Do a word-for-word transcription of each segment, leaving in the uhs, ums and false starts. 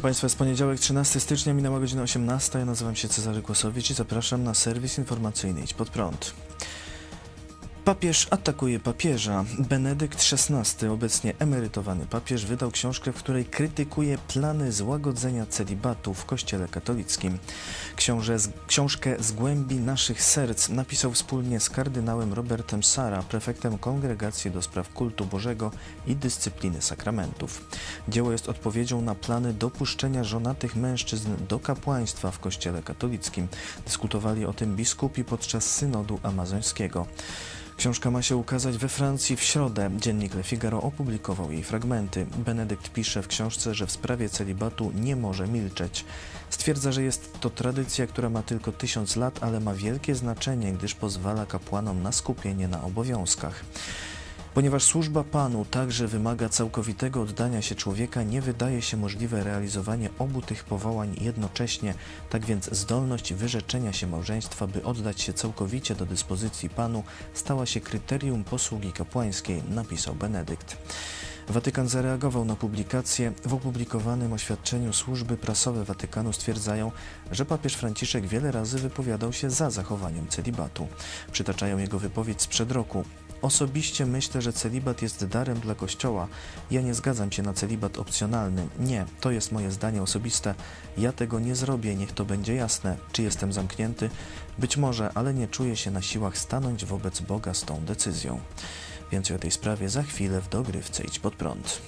Państwa, jest poniedziałek, trzynastego stycznia, minęła godzina osiemnasta. Ja nazywam się Cezary Głosowicz i zapraszam na serwis informacyjny Idź Pod Prąd. Papież atakuje papieża. Benedykt szesnasty, obecnie emerytowany papież, wydał książkę, w której krytykuje plany złagodzenia celibatu w Kościele katolickim. Książę, książkę Z głębi naszych serc napisał wspólnie z kardynałem Robertem Sara, prefektem Kongregacji do Spraw Kultu Bożego i Dyscypliny Sakramentów. Dzieło jest odpowiedzią na plany dopuszczenia żonatych mężczyzn do kapłaństwa w Kościele katolickim. Dyskutowali o tym biskupi podczas synodu amazońskiego. Książka ma się ukazać we Francji w środę. Dziennik Le Figaro opublikował jej fragmenty. Benedykt pisze w książce, że w sprawie celibatu nie może milczeć. Stwierdza, że jest to tradycja, która ma tylko tysiąc lat, ale ma wielkie znaczenie, gdyż pozwala kapłanom na skupienie na obowiązkach. Ponieważ służba Panu także wymaga całkowitego oddania się człowieka, nie wydaje się możliwe realizowanie obu tych powołań jednocześnie. Tak więc zdolność wyrzeczenia się małżeństwa, by oddać się całkowicie do dyspozycji Panu, stała się kryterium posługi kapłańskiej, napisał Benedykt. Watykan zareagował na publikację. W opublikowanym oświadczeniu służby prasowe Watykanu stwierdzają, że papież Franciszek wiele razy wypowiadał się za zachowaniem celibatu. Przytaczają jego wypowiedź sprzed roku. Osobiście myślę, że celibat jest darem dla Kościoła. Ja nie zgadzam się na celibat opcjonalny. Nie, to jest moje zdanie osobiste. Ja tego nie zrobię, niech to będzie jasne. Czy jestem zamknięty? Być może, ale nie czuję się na siłach stanąć wobec Boga z tą decyzją. Więcej o tej sprawie za chwilę w dogrywce Idź Pod Prąd.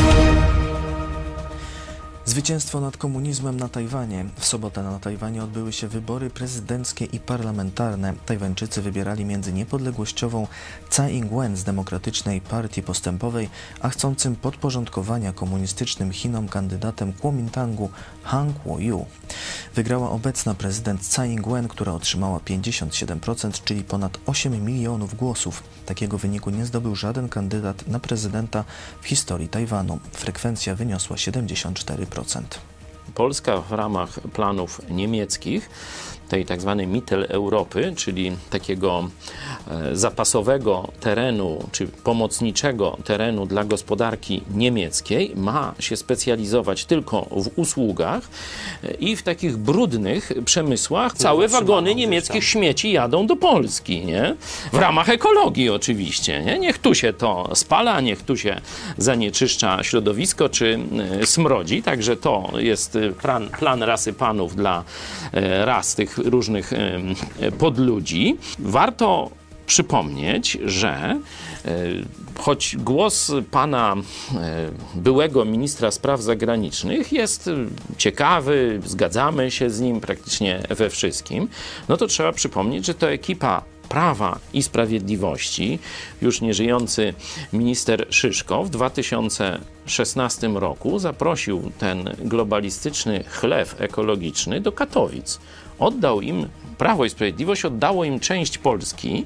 Zwycięstwo nad komunizmem na Tajwanie. W sobotę na Tajwanie odbyły się wybory prezydenckie i parlamentarne. Tajwańczycy wybierali między niepodległościową Tsai Ing-wen z Demokratycznej Partii Postępowej, a chcącym podporządkowania komunistycznym Chinom kandydatem Kuomintangu Han Kuo-yu. Wygrała obecna prezydent Tsai Ing-wen, która otrzymała pięćdziesiąt siedem procent, czyli ponad osiem milionów głosów. Takiego wyniku nie zdobył żaden kandydat na prezydenta w historii Tajwanu. Frekwencja wyniosła siedemdziesiąt cztery procent. Polska w ramach planów niemieckich, tej tak zwanej Mitteleuropy, czyli takiego e, zapasowego terenu, czy pomocniczego terenu dla gospodarki niemieckiej, ma się specjalizować tylko w usługach e, i w takich brudnych przemysłach. Całe wagony niemieckich śmieci jadą do Polski, nie? W ramach ekologii oczywiście, nie? Niech tu się to spala, niech tu się zanieczyszcza środowisko, czy e, smrodzi, także to jest plan, plan rasy panów dla e, ras tych różnych podludzi. Warto przypomnieć, że choć głos pana byłego ministra spraw zagranicznych jest ciekawy, zgadzamy się z nim praktycznie we wszystkim, no to trzeba przypomnieć, że to ekipa Prawa i Sprawiedliwości, już nieżyjący minister Szyszko w dwa tysiące szesnastym roku zaprosił ten globalistyczny chlew ekologiczny do Katowic. Oddał im, Prawo i Sprawiedliwość oddało im część Polski.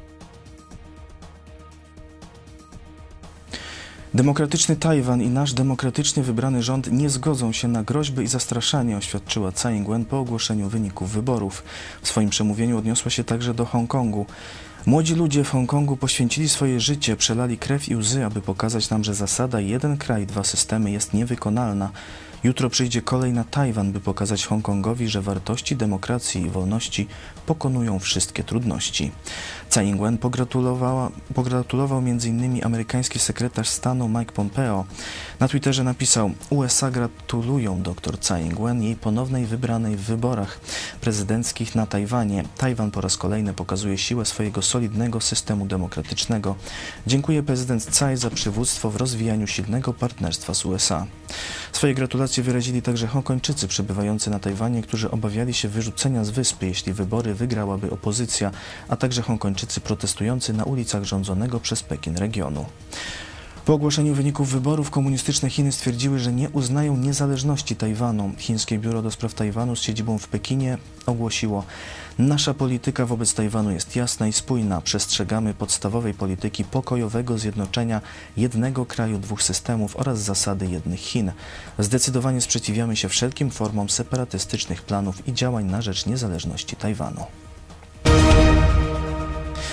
Demokratyczny Tajwan i nasz demokratycznie wybrany rząd nie zgodzą się na groźby i zastraszanie, oświadczyła Tsai Ing-wen po ogłoszeniu wyników wyborów. W swoim przemówieniu odniosła się także do Hongkongu. Młodzi ludzie w Hongkongu poświęcili swoje życie, przelali krew i łzy, aby pokazać nam, że zasada jeden kraj, dwa systemy jest niewykonalna. Jutro przyjdzie kolej na Tajwan, by pokazać Hongkongowi, że wartości demokracji i wolności pokonują wszystkie trudności. Tsai Ing-wen pogratulowała, pogratulował m.in. amerykański sekretarz stanu Mike Pompeo. Na Twitterze napisał: U S A gratulują dr Tsai Ing-wen jej ponownej wybranej w wyborach prezydenckich na Tajwanie. Tajwan po raz kolejny pokazuje siłę swojego solidnego systemu demokratycznego. Dziękuję prezydent Tsai za przywództwo w rozwijaniu silnego partnerstwa z U S A. Swoje gratulacje wyrazili także Hongkończycy przebywający na Tajwanie, którzy obawiali się wyrzucenia z wyspy, jeśli wybory wygrałaby opozycja, a także Hongkończycy protestujący na ulicach rządzonego przez Pekin regionu. Po ogłoszeniu wyników wyborów komunistyczne Chiny stwierdziły, że nie uznają niezależności Tajwanu. Chińskie biuro do spraw Tajwanu z siedzibą w Pekinie ogłosiło: nasza polityka wobec Tajwanu jest jasna i spójna. Przestrzegamy podstawowej polityki pokojowego zjednoczenia jednego kraju, dwóch systemów oraz zasady jednych Chin. Zdecydowanie sprzeciwiamy się wszelkim formom separatystycznych planów i działań na rzecz niezależności Tajwanu.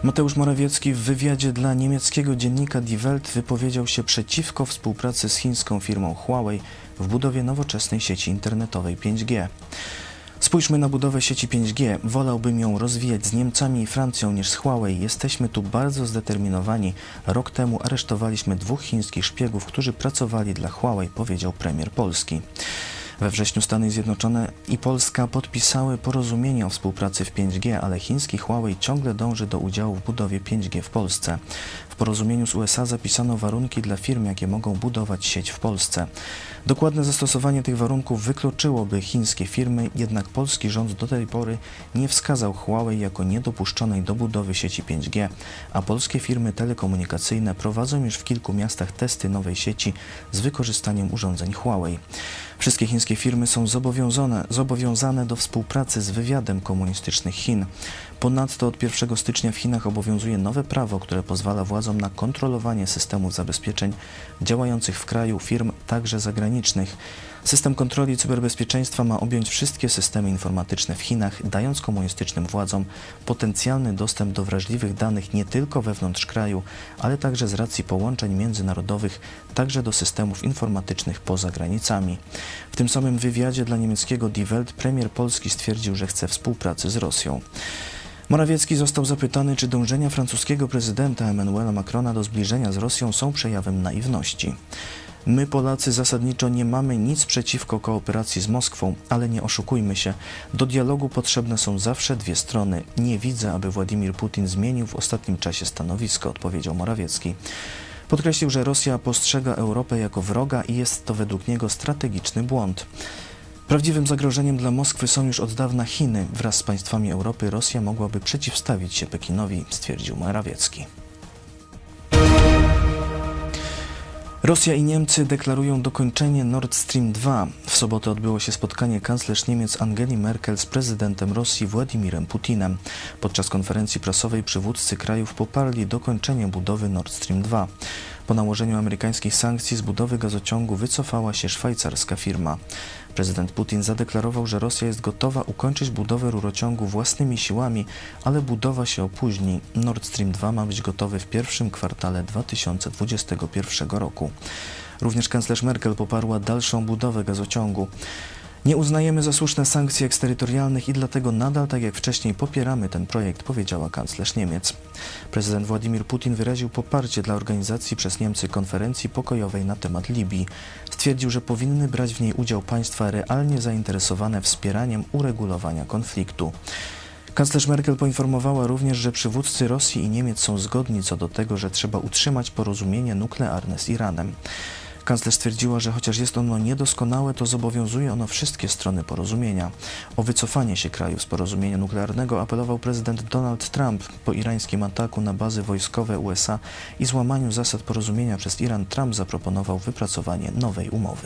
Mateusz Morawiecki w wywiadzie dla niemieckiego dziennika Die Welt wypowiedział się przeciwko współpracy z chińską firmą Huawei w budowie nowoczesnej sieci internetowej pięć G. Spójrzmy na budowę sieci pięć G. Wolałbym ją rozwijać z Niemcami i Francją niż z Huawei. Jesteśmy tu bardzo zdeterminowani. Rok temu aresztowaliśmy dwóch chińskich szpiegów, którzy pracowali dla Huawei, powiedział premier Polski. We wrześniu Stany Zjednoczone i Polska podpisały porozumienie o współpracy w pięć G, ale chiński Huawei ciągle dąży do udziału w budowie pięć G w Polsce. W porozumieniu z U S A zapisano warunki dla firm, jakie mogą budować sieć w Polsce. Dokładne zastosowanie tych warunków wykluczyłoby chińskie firmy, jednak polski rząd do tej pory nie wskazał Huawei jako niedopuszczonej do budowy sieci pięć G, a polskie firmy telekomunikacyjne prowadzą już w kilku miastach testy nowej sieci z wykorzystaniem urządzeń Huawei. Wszystkie chińskie firmy są zobowiązane, zobowiązane do współpracy z wywiadem komunistycznych Chin. Ponadto od pierwszego stycznia w Chinach obowiązuje nowe prawo, które pozwala władzom na kontrolowanie systemów zabezpieczeń działających w kraju firm, także zagranicznych. System kontroli cyberbezpieczeństwa ma objąć wszystkie systemy informatyczne w Chinach, dając komunistycznym władzom potencjalny dostęp do wrażliwych danych nie tylko wewnątrz kraju, ale także z racji połączeń międzynarodowych, także do systemów informatycznych poza granicami. W tym samym wywiadzie dla niemieckiego Die Welt premier Polski stwierdził, że chce współpracy z Rosją. Morawiecki został zapytany, czy dążenia francuskiego prezydenta Emmanuela Macrona do zbliżenia z Rosją są przejawem naiwności. My, Polacy, zasadniczo nie mamy nic przeciwko kooperacji z Moskwą, ale nie oszukujmy się, do dialogu potrzebne są zawsze dwie strony. Nie widzę, aby Władimir Putin zmienił w ostatnim czasie stanowisko, odpowiedział Morawiecki. Podkreślił, że Rosja postrzega Europę jako wroga i jest to według niego strategiczny błąd. Prawdziwym zagrożeniem dla Moskwy są już od dawna Chiny. Wraz z państwami Europy Rosja mogłaby przeciwstawić się Pekinowi, stwierdził Morawiecki. Rosja i Niemcy deklarują dokończenie Nord Stream dwa. W sobotę odbyło się spotkanie kanclerz Niemiec Angeli Merkel z prezydentem Rosji Władimirem Putinem. Podczas konferencji prasowej przywódcy krajów poparli dokończenie budowy Nord Stream dwa. Po nałożeniu amerykańskich sankcji z budowy gazociągu wycofała się szwajcarska firma. Prezydent Putin zadeklarował, że Rosja jest gotowa ukończyć budowę rurociągu własnymi siłami, ale budowa się opóźni. Nord Stream dwa ma być gotowy w pierwszym kwartale dwa tysiące dwudziestego pierwszego roku. Również kanclerz Merkel poparła dalszą budowę gazociągu. Nie uznajemy za słuszne sankcji eksterytorialnych i dlatego nadal, tak jak wcześniej, popieramy ten projekt, powiedziała kanclerz Niemiec. Prezydent Władimir Putin wyraził poparcie dla organizacji przez Niemcy konferencji pokojowej na temat Libii. Stwierdził, że powinny brać w niej udział państwa realnie zainteresowane wspieraniem uregulowania konfliktu. Kanclerz Merkel poinformowała również, że przywódcy Rosji i Niemiec są zgodni co do tego, że trzeba utrzymać porozumienie nuklearne z Iranem. Kanclerz stwierdziła, że chociaż jest ono niedoskonałe, to zobowiązuje ono wszystkie strony porozumienia. O wycofanie się kraju z porozumienia nuklearnego apelował prezydent Donald Trump. Po irańskim ataku na bazy wojskowe U S A i złamaniu zasad porozumienia przez Iran, Trump zaproponował wypracowanie nowej umowy.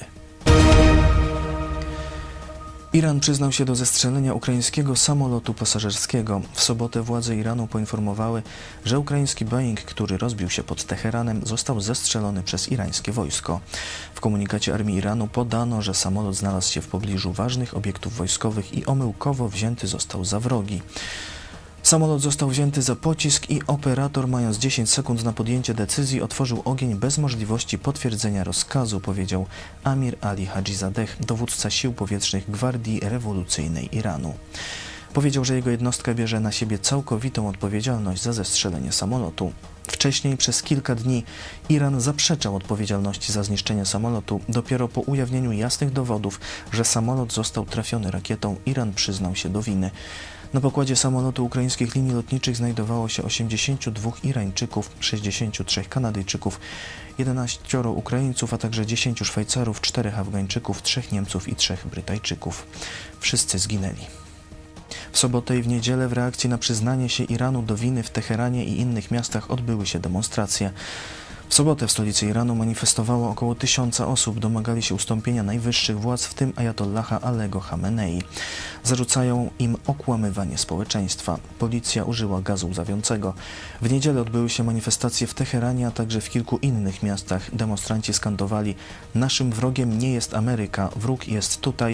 Iran przyznał się do zestrzelenia ukraińskiego samolotu pasażerskiego. W sobotę władze Iranu poinformowały, że ukraiński Boeing, który rozbił się pod Teheranem, został zestrzelony przez irańskie wojsko. W komunikacie armii Iranu podano, że samolot znalazł się w pobliżu ważnych obiektów wojskowych i omyłkowo wzięty został za wrogi. Samolot został wzięty za pocisk i operator, mając dziesięć sekund na podjęcie decyzji, otworzył ogień bez możliwości potwierdzenia rozkazu, powiedział Amir Ali Hadzizadeh, dowódca sił powietrznych Gwardii Rewolucyjnej Iranu. Powiedział, że jego jednostka bierze na siebie całkowitą odpowiedzialność za zestrzelenie samolotu. Wcześniej przez kilka dni Iran zaprzeczał odpowiedzialności za zniszczenie samolotu. Dopiero po ujawnieniu jasnych dowodów, że samolot został trafiony rakietą, Iran przyznał się do winy. Na pokładzie samolotu ukraińskich linii lotniczych znajdowało się osiemdziesięciu dwóch Irańczyków, sześćdziesięciu trzech Kanadyjczyków, jedenaścioro Ukraińców, a także dziesięciu Szwajcarów, czterech Afgańczyków, trzech Niemców i trzech Brytyjczyków. Wszyscy zginęli. W sobotę i w niedzielę w reakcji na przyznanie się Iranu do winy w Teheranie i innych miastach odbyły się demonstracje. W sobotę w stolicy Iranu manifestowało około tysiąca osób, domagali się ustąpienia najwyższych władz, w tym ajatollaha Alego Chamenei. Zarzucają im okłamywanie społeczeństwa. Policja użyła gazu łzawiącego. W niedzielę odbyły się manifestacje w Teheranie, a także w kilku innych miastach. Demonstranci skandowali: naszym wrogiem nie jest Ameryka, wróg jest tutaj,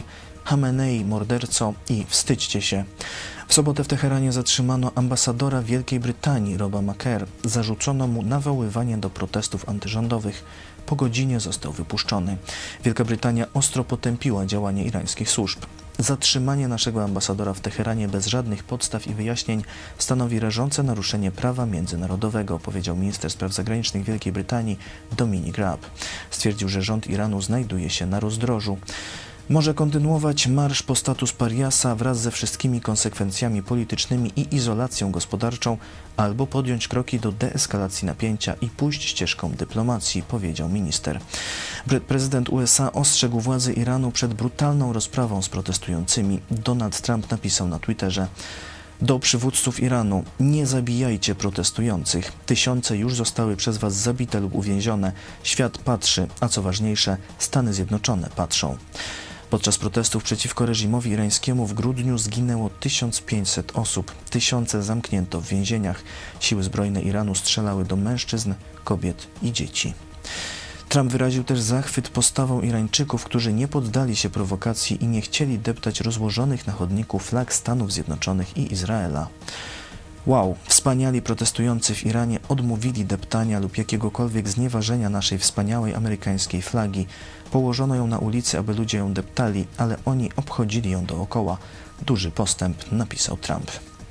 Hamenei, morderco, i wstydźcie się. W sobotę w Teheranie zatrzymano ambasadora Wielkiej Brytanii, Roba Macer. Zarzucono mu nawoływanie do protestów antyrządowych. Po godzinie został wypuszczony. Wielka Brytania ostro potępiła działanie irańskich służb. Zatrzymanie naszego ambasadora w Teheranie bez żadnych podstaw i wyjaśnień stanowi rażące naruszenie prawa międzynarodowego, powiedział minister spraw zagranicznych Wielkiej Brytanii Dominic Raab. Stwierdził, że rząd Iranu znajduje się na rozdrożu. Może kontynuować marsz po status pariasa wraz ze wszystkimi konsekwencjami politycznymi i izolacją gospodarczą, albo podjąć kroki do deeskalacji napięcia i pójść ścieżką dyplomacji, powiedział minister. Prezydent U S A ostrzegł władze Iranu przed brutalną rozprawą z protestującymi. Donald Trump napisał na Twitterze: do przywódców Iranu: nie zabijajcie protestujących. Tysiące już zostały przez was zabite lub uwięzione. Świat patrzy, a co ważniejsze, Stany Zjednoczone patrzą. Podczas protestów przeciwko reżimowi irańskiemu w grudniu zginęło tysiąc pięćset osób. Tysiące zamknięto w więzieniach. Siły zbrojne Iranu strzelały do mężczyzn, kobiet i dzieci. Trump wyraził też zachwyt postawą Irańczyków, którzy nie poddali się prowokacji i nie chcieli deptać rozłożonych na chodniku flag Stanów Zjednoczonych i Izraela. Wow, wspaniali protestujący w Iranie odmówili deptania lub jakiegokolwiek znieważenia naszej wspaniałej amerykańskiej flagi. Położono ją na ulicy, aby ludzie ją deptali, ale oni obchodzili ją dookoła. Duży postęp, napisał Trump.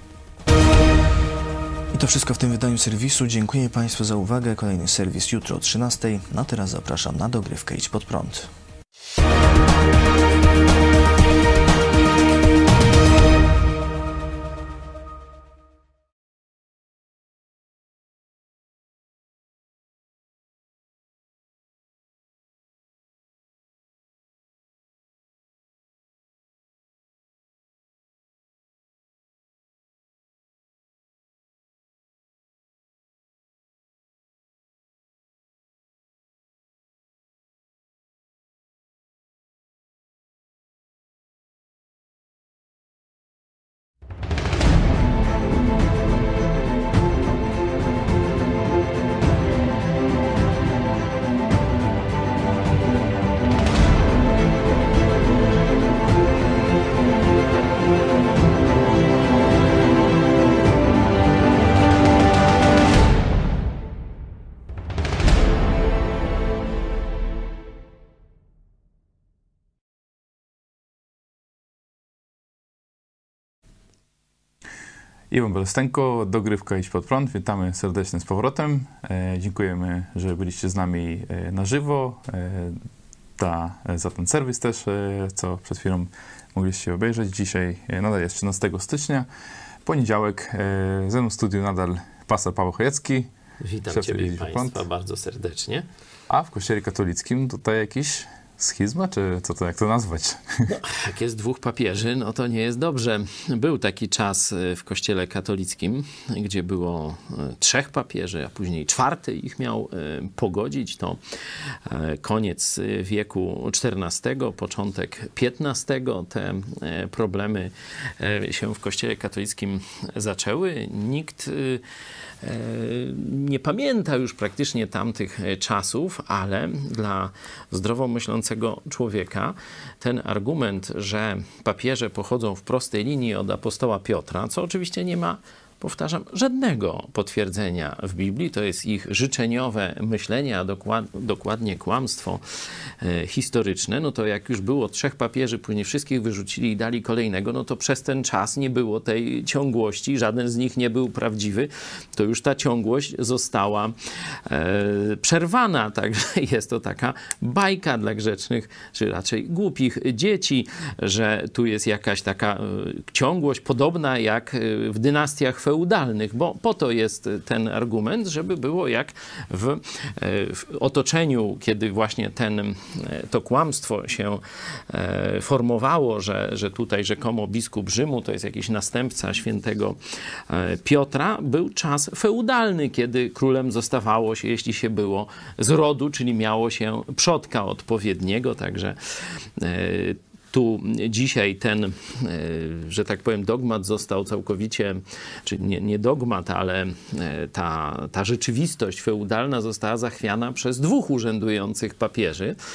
I to wszystko w tym wydaniu serwisu. Dziękuję Państwu za uwagę. Kolejny serwis jutro o trzynastej. A teraz zapraszam na dogrywkę Idź Pod Prąd. Iwan Bolestenko, dogrywka Idź Pod Prąd. Witamy serdecznie z powrotem. E, dziękujemy, że byliście z nami e, na żywo, e, ta, za ten serwis też, e, co przed chwilą mogliście obejrzeć. Dzisiaj e, nadal jest trzynastego stycznia, poniedziałek. E, ze mną w studiu nadal pastor Paweł Chojecki. Witam Ciebie Państwa bardzo serdecznie. A w Kościele katolickim tutaj jakiś schizma, czy co to, jak to nazwać? No, jak jest dwóch papieży, no to nie jest dobrze. Był taki czas w Kościele katolickim, gdzie było trzech papieży, a później czwarty ich miał pogodzić. To koniec wieku czternastego, początek piętnastego. Te problemy się w Kościele katolickim zaczęły. Nikt nie pamięta już praktycznie tamtych czasów, ale dla zdrowo myślącego człowieka ten argument, że papieże pochodzą w prostej linii od apostoła Piotra, co oczywiście nie ma, powtarzam, żadnego potwierdzenia w Biblii. To jest ich życzeniowe myślenie, a dokład, dokładnie kłamstwo e, historyczne. No to jak już było trzech papieży, później wszystkich wyrzucili i dali kolejnego, no to przez ten czas nie było tej ciągłości, żaden z nich nie był prawdziwy. To już ta ciągłość została e, przerwana. Także jest to taka bajka dla grzecznych, czy raczej głupich dzieci, że tu jest jakaś taka e, ciągłość podobna jak w dynastiach feudalnych, feudalnych, bo po to jest ten argument, żeby było jak w, w otoczeniu, kiedy właśnie ten, to kłamstwo się formowało, że, że tutaj rzekomo biskup Rzymu to jest jakiś następca świętego Piotra. Był czas feudalny, kiedy królem zostawało się, jeśli się było z rodu, czyli miało się przodka odpowiedniego, także tu dzisiaj ten, że tak powiem, dogmat został całkowicie, czy nie, nie dogmat, ale ta, ta rzeczywistość feudalna została zachwiana przez dwóch urzędujących papieży.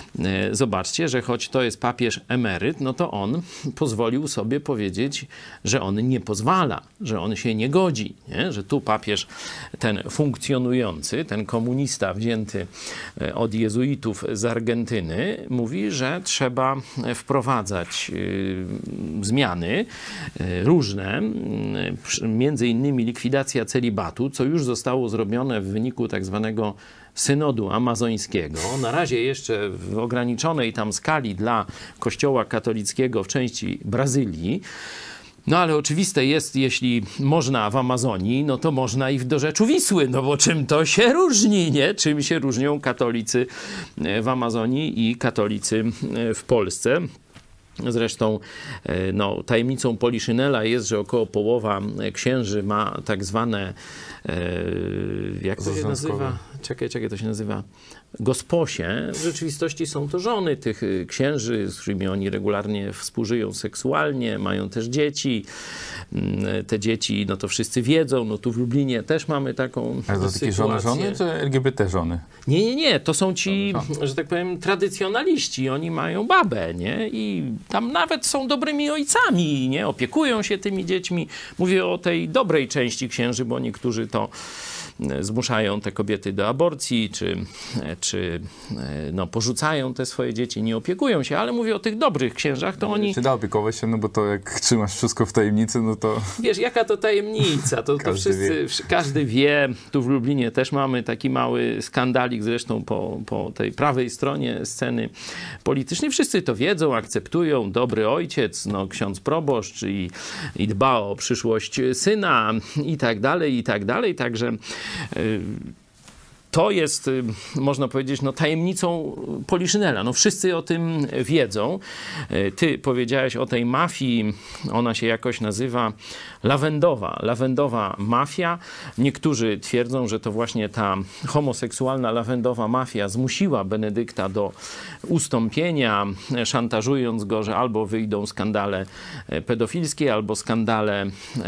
zobaczcie, że choć to jest papież emeryt, no to on pozwolił sobie powiedzieć, że on nie pozwala, że on się nie godzi, nie? Że tu papież ten funkcjonujący, ten komunista wzięty od jezuitów z Argentyny mówi, że trzeba wprowadzać y, zmiany y, różne, y, między innymi likwidacja celibatu, co już zostało zrobione w wyniku tak zwanego synodu amazońskiego. Na razie jeszcze w ograniczonej tam skali dla kościoła katolickiego w części Brazylii. No ale oczywiste jest, jeśli można w Amazonii, no to można i w dorzeczu Wisły, no bo czym to się różni, nie? Czym się różnią katolicy w Amazonii i katolicy w Polsce. Zresztą no, tajemnicą Poliszynela jest, że około połowa księży ma tak zwane, jak to się nazywa? Czekaj, czekaj, to się nazywa gosposie. W rzeczywistości są to żony tych księży, z którymi oni regularnie współżyją seksualnie, mają też dzieci. Te dzieci, no to wszyscy wiedzą, no tu w Lublinie też mamy taką Ale to takie żony, żony, czy L G B T żony? Nie, nie, nie, to są ci, że tak powiem, tradycjonaliści, oni mają babę, nie? I tam nawet są dobrymi ojcami, nie? Opiekują się tymi dziećmi. Mówię o tej dobrej części księży, bo niektórzy to zmuszają te kobiety do aborcji, czy, czy no, porzucają te swoje dzieci, nie opiekują się, ale mówię o tych dobrych księżach, to oni... Czy da opiekować się, no bo to jak trzymasz wszystko w tajemnicy, no to... Wiesz, jaka to tajemnica, to, to każdy wszyscy, wie. każdy wie, tu w Lublinie też mamy taki mały skandalik, zresztą po, po tej prawej stronie sceny politycznej, wszyscy to wiedzą, akceptują, dobry ojciec, no ksiądz proboszcz i, i dba o przyszłość syna i tak dalej, i tak dalej, także to jest, można powiedzieć, no, tajemnicą Poliszynela. No, wszyscy o tym wiedzą. Ty powiedziałeś o tej mafii, ona się jakoś nazywa lawendowa. Lawendowa mafia. Niektórzy twierdzą, że to właśnie ta homoseksualna lawendowa mafia zmusiła Benedykta do ustąpienia, szantażując go, że albo wyjdą skandale pedofilskie, albo skandale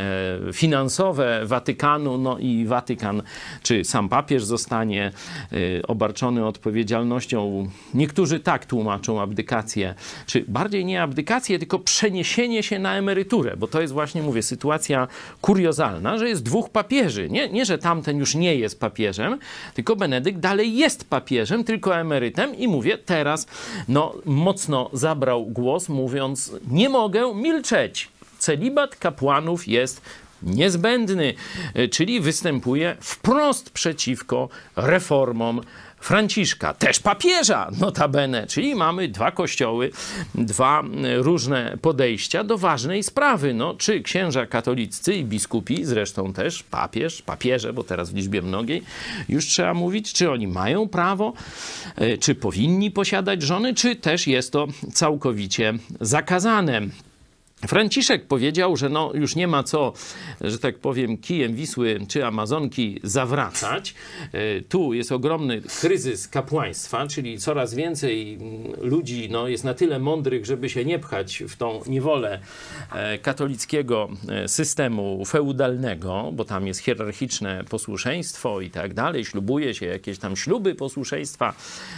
finansowe Watykanu, no i Watykan, czy sam papież zostanie obarczony odpowiedzialnością. Niektórzy tak tłumaczą abdykację, czy bardziej nie abdykację, tylko przeniesienie się na emeryturę, bo to jest właśnie, mówię, sytuacja kuriozalna, że jest dwóch papieży. Nie, nie, że tamten już nie jest papieżem, tylko Benedykt dalej jest papieżem, tylko emerytem i mówię, teraz no, mocno zabrał głos, mówiąc, nie mogę milczeć. Celibat kapłanów jest niezbędny, czyli występuje wprost przeciwko reformom Franciszka, też papieża notabene, czyli mamy dwa kościoły, dwa różne podejścia do ważnej sprawy. No, czy księża katoliccy i biskupi, zresztą też papież, papieże, bo teraz w liczbie mnogiej już trzeba mówić, czy oni mają prawo, czy powinni posiadać żony, czy też jest to całkowicie zakazane. Franciszek powiedział, że no już nie ma co, że tak powiem, kijem Wisły czy Amazonki zawracać. Tu jest ogromny kryzys kapłaństwa, czyli coraz więcej ludzi no, jest na tyle mądrych, żeby się nie pchać w tą niewolę katolickiego systemu feudalnego, bo tam jest hierarchiczne posłuszeństwo i tak dalej. Ślubuje się jakieś tam śluby posłuszeństwa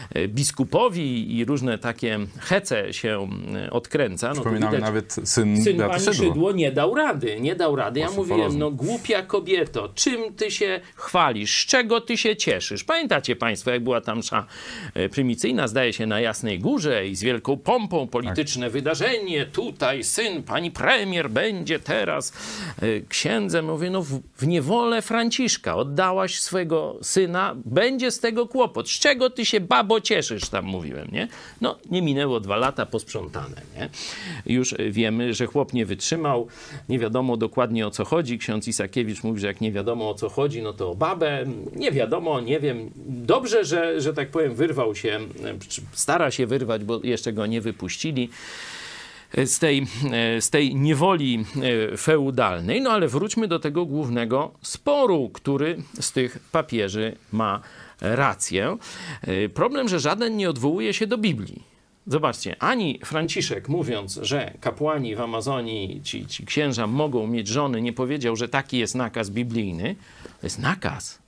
biskupowi i różne takie hece się odkręca. No, Przypominamy nawet syn Syn Beaty pani Szydło. Szydło nie dał rady, nie dał rady. Ja Proszę, mówiłem, porozum. no głupia kobieto, czym ty się chwalisz, z czego ty się cieszysz? Pamiętacie państwo, jak była tam msza prymicyjna, zdaje się, na Jasnej Górze i z wielką pompą polityczne tak. wydarzenie, tutaj syn pani premier będzie teraz księdzem. Mówię, no w, w niewolę Franciszka oddałaś swojego syna, będzie z tego kłopot. Z czego ty się, babo, cieszysz? Tam mówiłem, nie? No, nie minęło dwa lata, posprzątane, nie? Już wiemy, że chłop nie wytrzymał, nie wiadomo dokładnie o co chodzi. Ksiądz Isakiewicz mówi, że jak nie wiadomo o co chodzi, no to o babę. Nie wiadomo, nie wiem. Dobrze, że, że tak powiem, wyrwał się, stara się wyrwać, bo jeszcze go nie wypuścili z tej, z tej niewoli feudalnej. No ale wróćmy do tego głównego sporu, który z tych papieży ma rację. Problem, że żaden nie odwołuje się do Biblii. Zobaczcie, ani Franciszek, mówiąc, że kapłani w Amazonii, ci, ci księża mogą mieć żony, nie powiedział, że taki jest nakaz biblijny. To jest nakaz.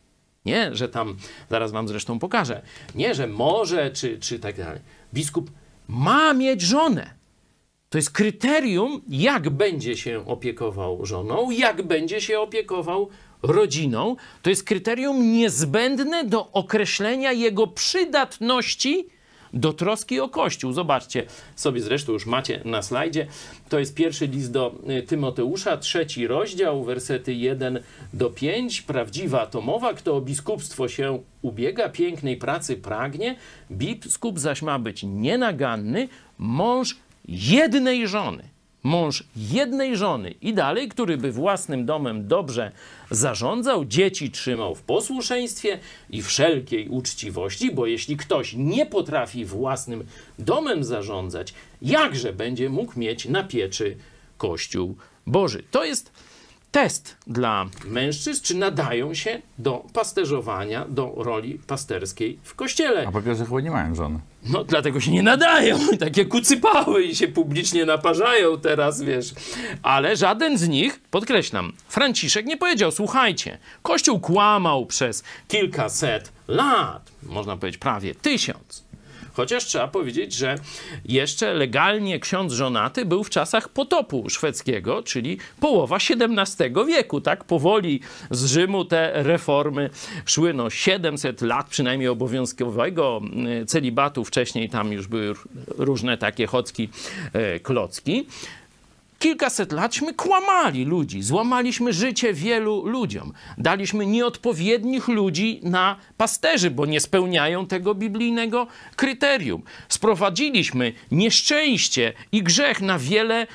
Nie, że tam, zaraz wam zresztą pokażę, nie, że może, czy, czy tak dalej. Biskup ma mieć żonę. To jest kryterium, jak będzie się opiekował żoną, jak będzie się opiekował rodziną. To jest kryterium niezbędne do określenia jego przydatności do troski o Kościół. Zobaczcie sobie, zresztą już macie na slajdzie. To jest pierwszy list do Tymoteusza, trzeci rozdział, wersety jeden do pięć. Prawdziwa to mowa, kto o biskupstwo się ubiega, pięknej pracy pragnie. Biskup zaś ma być nienaganny, mąż jednej żony. Mąż jednej żony i dalej, który by własnym domem dobrze zarządzał, dzieci trzymał w posłuszeństwie i wszelkiej uczciwości, bo jeśli ktoś nie potrafi własnym domem zarządzać, jakże będzie mógł mieć na pieczy Kościół Boży? To jest test dla mężczyzn, czy nadają się do pasterzowania, do roli pasterskiej w Kościele. A papieże chyba nie mają żony. No, dlatego się nie nadają. I takie kucypały i się publicznie naparzają teraz, wiesz. Ale żaden z nich, podkreślam, Franciszek nie powiedział, słuchajcie, Kościół kłamał przez kilkaset lat, można powiedzieć prawie tysiąc. Chociaż trzeba powiedzieć, że jeszcze legalnie ksiądz żonaty był w czasach potopu szwedzkiego, czyli połowa siedemnastego wieku, tak? Powoli z Rzymu te reformy szły, no siedemset lat przynajmniej obowiązkowego celibatu, wcześniej tam już były różne takie chocki, e, klocki. Kilkaset latśmy kłamali ludzi, złamaliśmy życie wielu ludziom. Daliśmy nieodpowiednich ludzi na pasterzy, bo nie spełniają tego biblijnego kryterium. Sprowadziliśmy nieszczęście i grzech na wiele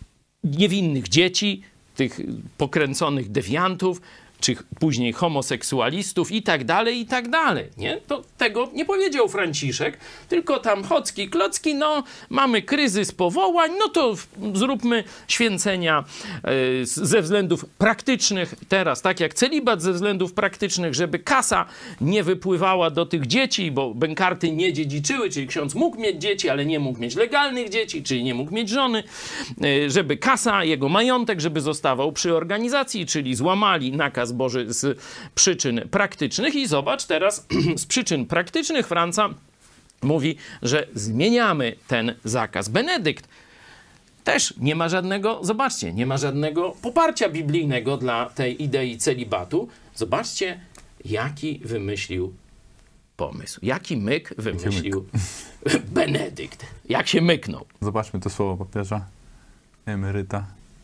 niewinnych dzieci, tych pokręconych dewiantów, czy później homoseksualistów i tak dalej, i tak dalej, nie? To tego nie powiedział Franciszek, tylko tam chocki, klocki, no mamy kryzys powołań, no to zróbmy święcenia y, ze względów praktycznych teraz, tak jak celibat ze względów praktycznych, żeby kasa nie wypływała do tych dzieci, bo bękarty nie dziedziczyły, czyli ksiądz mógł mieć dzieci, ale nie mógł mieć legalnych dzieci, czyli nie mógł mieć żony, y, żeby kasa, jego majątek, żeby zostawał przy organizacji, czyli złamali nakaz Boży z przyczyn praktycznych i zobacz teraz z przyczyn praktycznych Franca mówi, że zmieniamy ten zakaz. Benedykt też nie ma żadnego, zobaczcie, nie ma żadnego poparcia biblijnego dla tej idei celibatu. Zobaczcie, jaki wymyślił pomysł. Jaki myk wymyślił myk. Benedykt. Jak się myknął. Zobaczmy to słowo papieża emeryta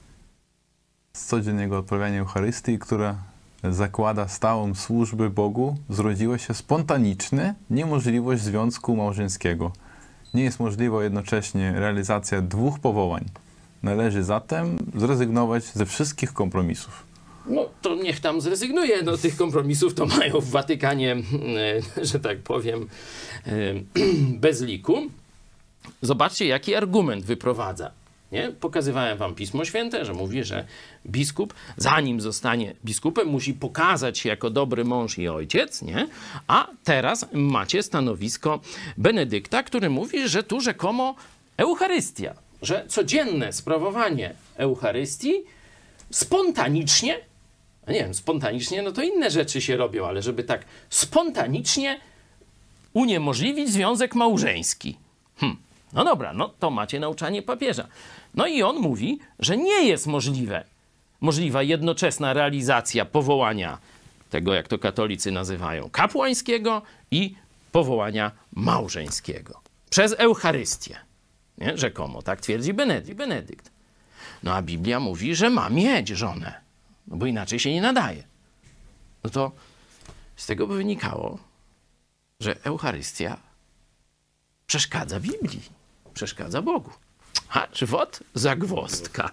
z codziennego odprawiania Eucharystii, która zakłada stałą służbę Bogu, zrodziła się spontaniczny niemożliwość związku małżeńskiego. Nie jest możliwa jednocześnie realizacja dwóch powołań. Należy zatem zrezygnować ze wszystkich kompromisów. No to niech tam zrezygnuje. No, tych kompromisów to mają w Watykanie, e, że tak powiem, e, bez liku. Zobaczcie, jaki argument wyprowadza. Nie? Pokazywałem wam Pismo Święte, że mówi, że biskup, zanim zostanie biskupem, musi pokazać się jako dobry mąż i ojciec, nie? A teraz macie stanowisko Benedykta, który mówi, że tu rzekomo Eucharystia, że codzienne sprawowanie Eucharystii spontanicznie, no nie wiem, spontanicznie, no to inne rzeczy się robią, ale żeby tak spontanicznie uniemożliwić związek małżeński. Hm. No dobra, no to macie nauczanie papieża. No i on mówi, że nie jest możliwe, możliwa jednoczesna realizacja powołania tego, jak to katolicy nazywają, kapłańskiego i powołania małżeńskiego. Przez Eucharystię. Nie? Rzekomo, tak twierdzi Benedykt. No a Biblia mówi, że ma mieć żonę, no bo inaczej się nie nadaje. No to z tego by wynikało, że Eucharystia przeszkadza Biblii, przeszkadza Bogu. A, czy wod? Zagwozdka.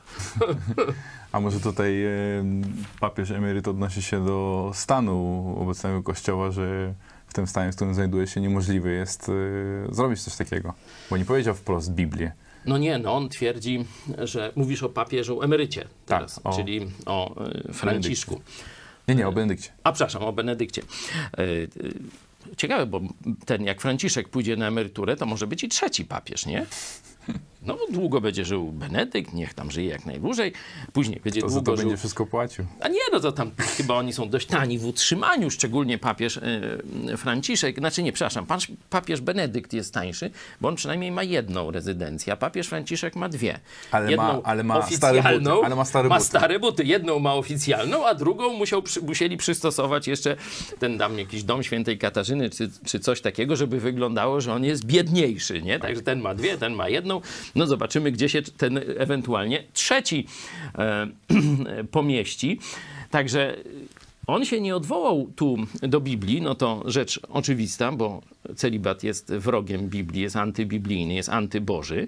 A może tutaj e, papież emeryt odnosi się do stanu obecnego Kościoła, że w tym stanie, w którym znajduje się, niemożliwe jest e, zrobić coś takiego? Bo nie powiedział wprost Biblię. No nie, no on twierdzi, że mówisz o papieżu emerycie teraz, tak, o, czyli o e, Franciszku. Benedykcie. Nie, nie, o Benedykcie. A, przepraszam, o Benedykcie. E, e, ciekawe, bo ten jak Franciszek pójdzie na emeryturę, to może być i trzeci papież, nie? No długo będzie żył Benedykt, niech tam żyje jak najdłużej. Później będzie To za długo to żył... będzie wszystko płacił. A nie, no to tam chyba oni są dość tani w utrzymaniu, szczególnie papież y, Franciszek. Znaczy nie, przepraszam, pan, papież Benedykt jest tańszy, bo on przynajmniej ma jedną rezydencję, a papież Franciszek ma dwie. Ale jedną ma, ale ma oficjalną, stare buty. Ale ma stare ma buty. stare buty. Jedną ma oficjalną, a drugą musiał, przy, musieli przystosować jeszcze ten tam jakiś dom świętej Katarzyny, czy, czy coś takiego, żeby wyglądało, że on jest biedniejszy, nie? Także ten ma dwie, ten ma jedną. No zobaczymy, gdzie się ten ewentualnie trzeci e, pomieści. Także on się nie odwołał tu do Biblii, no to rzecz oczywista, bo celibat jest wrogiem Biblii, jest antybiblijny, jest antyboży.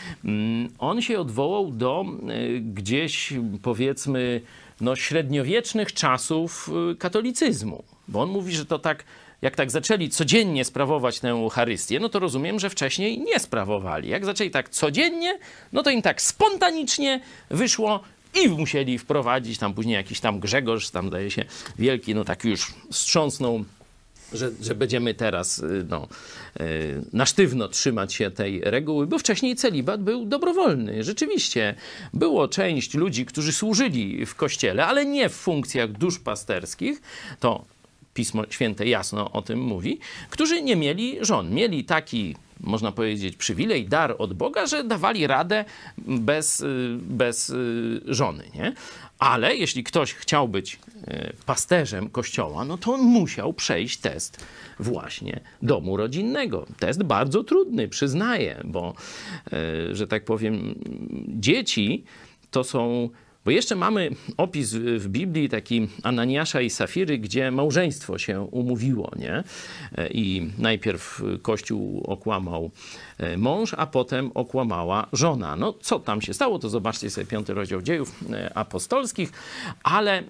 On się odwołał do gdzieś, powiedzmy, no, średniowiecznych czasów katolicyzmu, bo on mówi, że to tak, jak tak zaczęli codziennie sprawować tę Eucharystię, no to rozumiem, że wcześniej nie sprawowali. Jak zaczęli tak codziennie, no to im tak spontanicznie wyszło i musieli wprowadzić, tam później jakiś tam Grzegorz, tam zdaje się wielki, no tak już strząsnął, że, że będziemy teraz no, na sztywno trzymać się tej reguły, bo wcześniej celibat był dobrowolny. Rzeczywiście było część ludzi, którzy służyli w kościele, ale nie w funkcjach duszpasterskich, to Pismo Święte jasno o tym mówi, którzy nie mieli żon. Mieli taki, można powiedzieć, przywilej, dar od Boga, że dawali radę bez, bez żony, nie? Ale jeśli ktoś chciał być pasterzem kościoła, no to on musiał przejść test właśnie domu rodzinnego. Test bardzo trudny, przyznaję, bo, że tak powiem, dzieci to są... Bo jeszcze mamy opis w Biblii taki Ananiasza i Safiry, gdzie małżeństwo się umówiło, nie? I najpierw Kościół okłamał mąż, a potem okłamała żona. No co tam się stało, to zobaczcie sobie piąty rozdział Dziejów Apostolskich, ale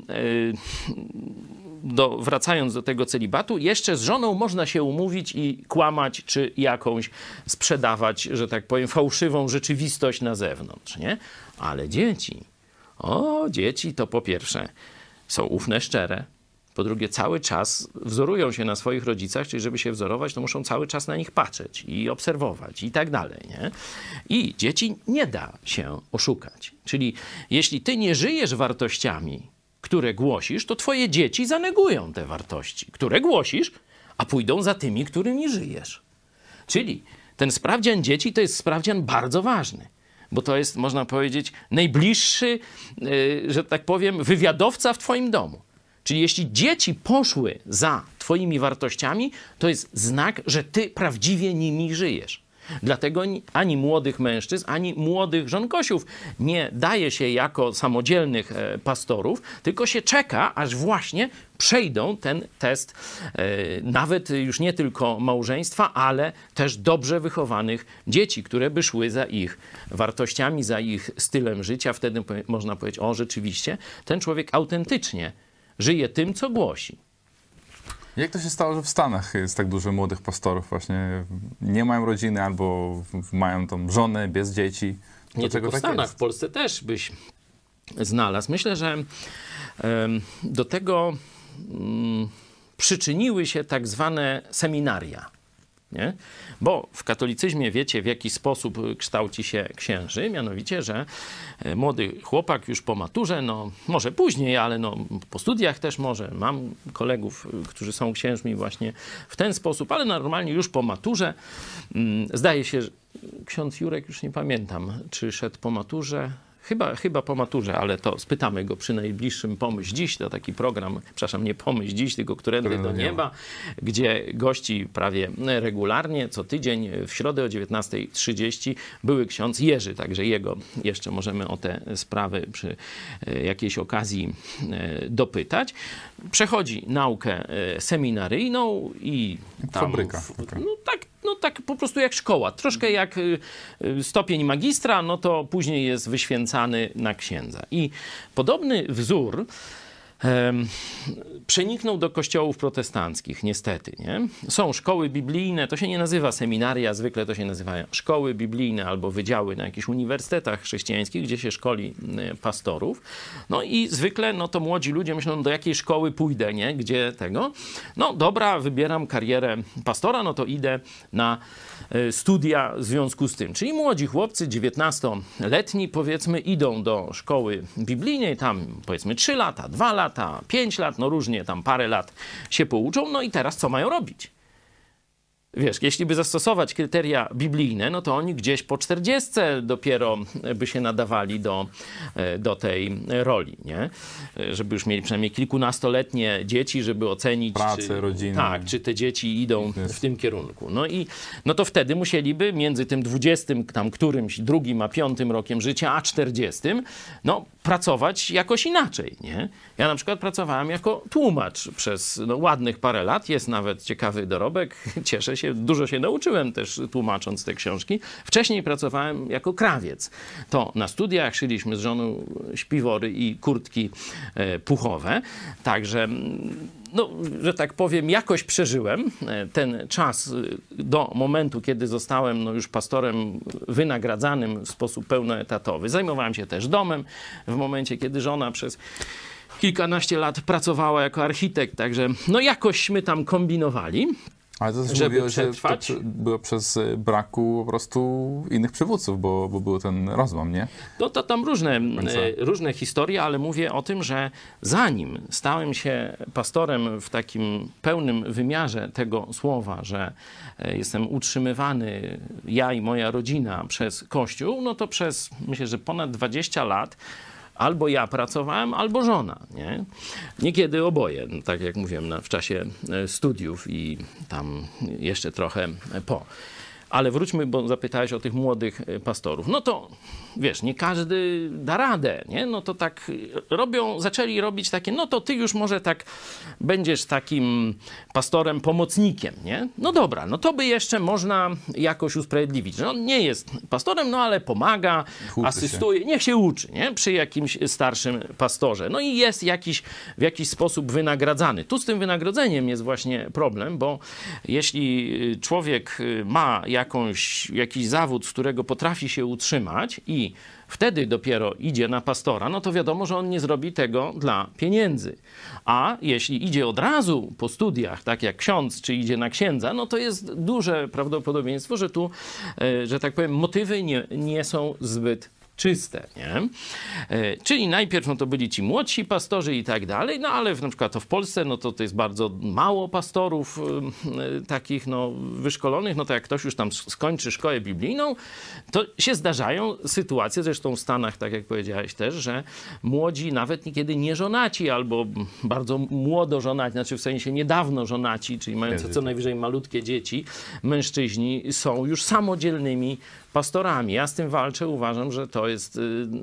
do, wracając do tego celibatu, jeszcze z żoną można się umówić i kłamać, czy jakąś sprzedawać, że tak powiem, fałszywą rzeczywistość na zewnątrz, nie? Ale dzieci... O, dzieci to po pierwsze są ufne, szczere. Po drugie, cały czas wzorują się na swoich rodzicach, czyli żeby się wzorować, to muszą cały czas na nich patrzeć i obserwować i tak dalej, nie? I dzieci nie da się oszukać. Czyli jeśli ty nie żyjesz wartościami, które głosisz, to twoje dzieci zanegują te wartości, które głosisz, a pójdą za tymi, którymi żyjesz. Czyli ten sprawdzian dzieci to jest sprawdzian bardzo ważny. Bo to jest, można powiedzieć, najbliższy, yy, że tak powiem, wywiadowca w twoim domu. Czyli jeśli dzieci poszły za twoimi wartościami, to jest znak, że ty prawdziwie nimi żyjesz. Dlatego ani młodych mężczyzn, ani młodych żonkosiów nie daje się jako samodzielnych pastorów, tylko się czeka, aż właśnie przejdą ten test nawet już nie tylko małżeństwa, ale też dobrze wychowanych dzieci, które by szły za ich wartościami, za ich stylem życia. Wtedy można powiedzieć, o rzeczywiście, ten człowiek autentycznie żyje tym, co głosi. Jak to się stało, że w Stanach jest tak dużo młodych pastorów właśnie nie mają rodziny albo mają tą żonę bez dzieci? Nie tylko w tak Stanach, jest? w Polsce też byś znalazł. Myślę, że um, do tego um, przyczyniły się tak zwane seminaria. Nie? Bo w katolicyzmie wiecie, w jaki sposób kształci się księży, mianowicie, że młody chłopak już po maturze, no może później, ale no, po studiach też może, mam kolegów, którzy są księżmi właśnie w ten sposób, ale normalnie już po maturze, zdaje się, że ksiądz Jurek, już nie pamiętam, czy szedł po maturze, Chyba, chyba po maturze, ale to spytamy go przy najbliższym Pomyśl Dziś. To taki program, przepraszam, nie Pomyśl Dziś, tylko Którędy do nieba, gdzie gości prawie regularnie, co tydzień w środę o dziewiętnasta trzydzieści były ksiądz Jerzy, także jego jeszcze możemy o te sprawy przy jakiejś okazji dopytać. Przechodzi naukę seminaryjną i tam... Fabryka. No tak, no tak po prostu jak szkoła. Troszkę jak stopień magistra, no to później jest wyświęcany na księdza. I podobny wzór em, przeniknął do kościołów protestanckich, niestety, nie? Są szkoły biblijne, to się nie nazywa seminaria, zwykle to się nazywa szkoły biblijne albo wydziały na jakichś uniwersytetach chrześcijańskich, gdzie się szkoli y, pastorów. No i zwykle, no to młodzi ludzie myślą, do jakiej szkoły pójdę, nie? Gdzie tego? No dobra, wybieram karierę pastora, no to idę na y, studia w związku z tym. Czyli młodzi chłopcy, dziewiętnastoletni powiedzmy, idą do szkoły biblijnej, tam powiedzmy trzy lata, dwa lata, pięć lat, no różnie tam parę lat się pouczą, no i teraz co mają robić? Wiesz, jeśli by zastosować kryteria biblijne, no to oni gdzieś po czterdziestce dopiero by się nadawali do, do tej roli, nie? Żeby już mieli przynajmniej kilkunastoletnie dzieci, żeby ocenić, pracę, czy, rodzinę. Tak, czy te dzieci idą w tym kierunku. No i no to wtedy musieliby między tym dwudziestym, tam którymś drugim, a piątym rokiem życia, a czterdziestym, no pracować jakoś inaczej, nie? Ja na przykład pracowałem jako tłumacz przez no, ładnych parę lat, jest nawet ciekawy dorobek, cieszę się, dużo się nauczyłem też tłumacząc te książki. Wcześniej pracowałem jako krawiec. To na studiach szyliśmy z żoną śpiwory i kurtki e, puchowe, także no, że tak powiem, jakoś przeżyłem ten czas do momentu, kiedy zostałem no, już pastorem wynagradzanym w sposób pełnoetatowy. Zajmowałem się też domem w momencie, kiedy żona przez kilkanaście lat pracowała jako architekt, także no jakośmy tam kombinowali. Ale to też żeby mówiło, że to przetrwać. prze- było przez braku po prostu innych przywódców, bo, bo był ten rozłam, nie? No to tam różne, końca. e, różne historie, ale mówię o tym, że zanim stałem się pastorem w takim pełnym wymiarze tego słowa, że e, jestem utrzymywany, ja i moja rodzina, przez Kościół, no to przez, myślę, że ponad dwadzieścia lat albo ja pracowałem, albo żona, nie? Niekiedy oboje, no, tak jak mówiłem, na, w czasie e, studiów i tam jeszcze trochę po. Ale wróćmy, bo zapytałeś o tych młodych e, pastorów. No to, wiesz, nie każdy da radę, nie? No to tak robią, zaczęli robić takie, no to ty już może tak będziesz takim pastorem pomocnikiem, nie? No dobra, no to by jeszcze można jakoś usprawiedliwić. No nie jest pastorem, no ale pomaga, Uczy asystuje, niech się uczy, nie? Przy jakimś starszym pastorze. No i jest jakiś, w jakiś sposób wynagradzany. Tu z tym wynagrodzeniem jest właśnie problem, bo jeśli człowiek ma jakąś, jakiś zawód, z którego potrafi się utrzymać i wtedy dopiero idzie na pastora, no to wiadomo, że on nie zrobi tego dla pieniędzy. A jeśli idzie od razu po studiach, tak jak ksiądz, czy idzie na księdza, no to jest duże prawdopodobieństwo, że tu, że tak powiem, motywy nie, nie są zbyt czyste, nie? E, czyli najpierw no to byli ci młodsi pastorzy i tak dalej, no ale w, na przykład to w Polsce, no to to jest bardzo mało pastorów e, takich no wyszkolonych, no to jak ktoś już tam skończy szkołę biblijną, to się zdarzają sytuacje, zresztą w Stanach, tak jak powiedziałeś też, że młodzi, nawet niekiedy nieżonaci albo bardzo młodo żonaci, znaczy w sensie niedawno żonaci, czyli mające co najwyżej malutkie dzieci, mężczyźni są już samodzielnymi pastorami. Ja z tym walczę, uważam, że to jest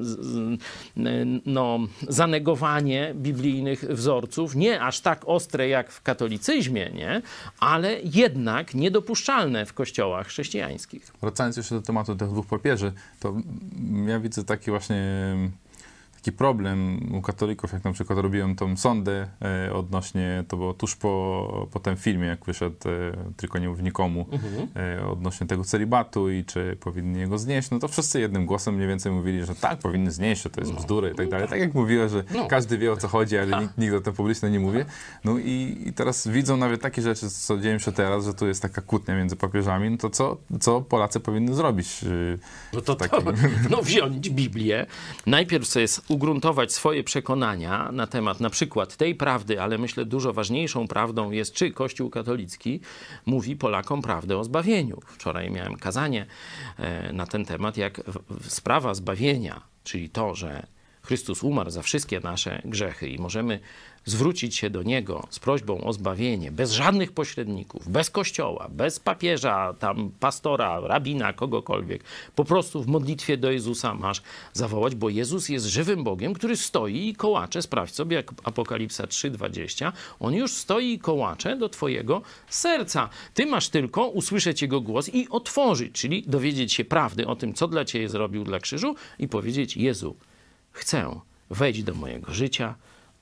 no, zanegowanie biblijnych wzorców, nie aż tak ostre jak w katolicyzmie, nie? Ale jednak niedopuszczalne w kościołach chrześcijańskich. Wracając jeszcze do tematu tych dwóch papieży, to ja widzę taki właśnie taki problem u katolików, jak na przykład robiłem tą sondę e, odnośnie, to było tuż po, po tym filmie, jak wyszedł e, Tylko nie mów nikomu, mhm. e, odnośnie tego celibatu i czy powinni jego znieść, no to wszyscy jednym głosem mniej więcej mówili, że tak, powinny znieść, że to jest bzdura i tak dalej. Tak jak mówiłem, że no. każdy wie, o co chodzi, ale nikt, nikt o tym publicznie nie mówi. No i, i teraz widzą nawet takie rzeczy, co dzieją się teraz, że tu jest taka kłótnia między papieżami, no to co, co Polacy powinny zrobić? No to, to no wziąć Biblię, najpierw sobie ugruntować swoje przekonania na temat na przykład tej prawdy, ale myślę dużo ważniejszą prawdą jest, czy Kościół katolicki mówi Polakom prawdę o zbawieniu. Wczoraj miałem kazanie na ten temat, jak sprawa zbawienia, czyli to, że Chrystus umarł za wszystkie nasze grzechy i możemy zwrócić się do Niego z prośbą o zbawienie, bez żadnych pośredników, bez kościoła, bez papieża, tam pastora, rabina, kogokolwiek. Po prostu w modlitwie do Jezusa masz zawołać, bo Jezus jest żywym Bogiem, który stoi i kołacze. Sprawdź sobie, jak Apokalipsa trzy dwadzieścia. On już stoi i kołacze do twojego serca. Ty masz tylko usłyszeć Jego głos i otworzyć, czyli dowiedzieć się prawdy o tym, co dla ciebie zrobił dla krzyżu i powiedzieć: Jezu, chcę, wejdź do mojego życia,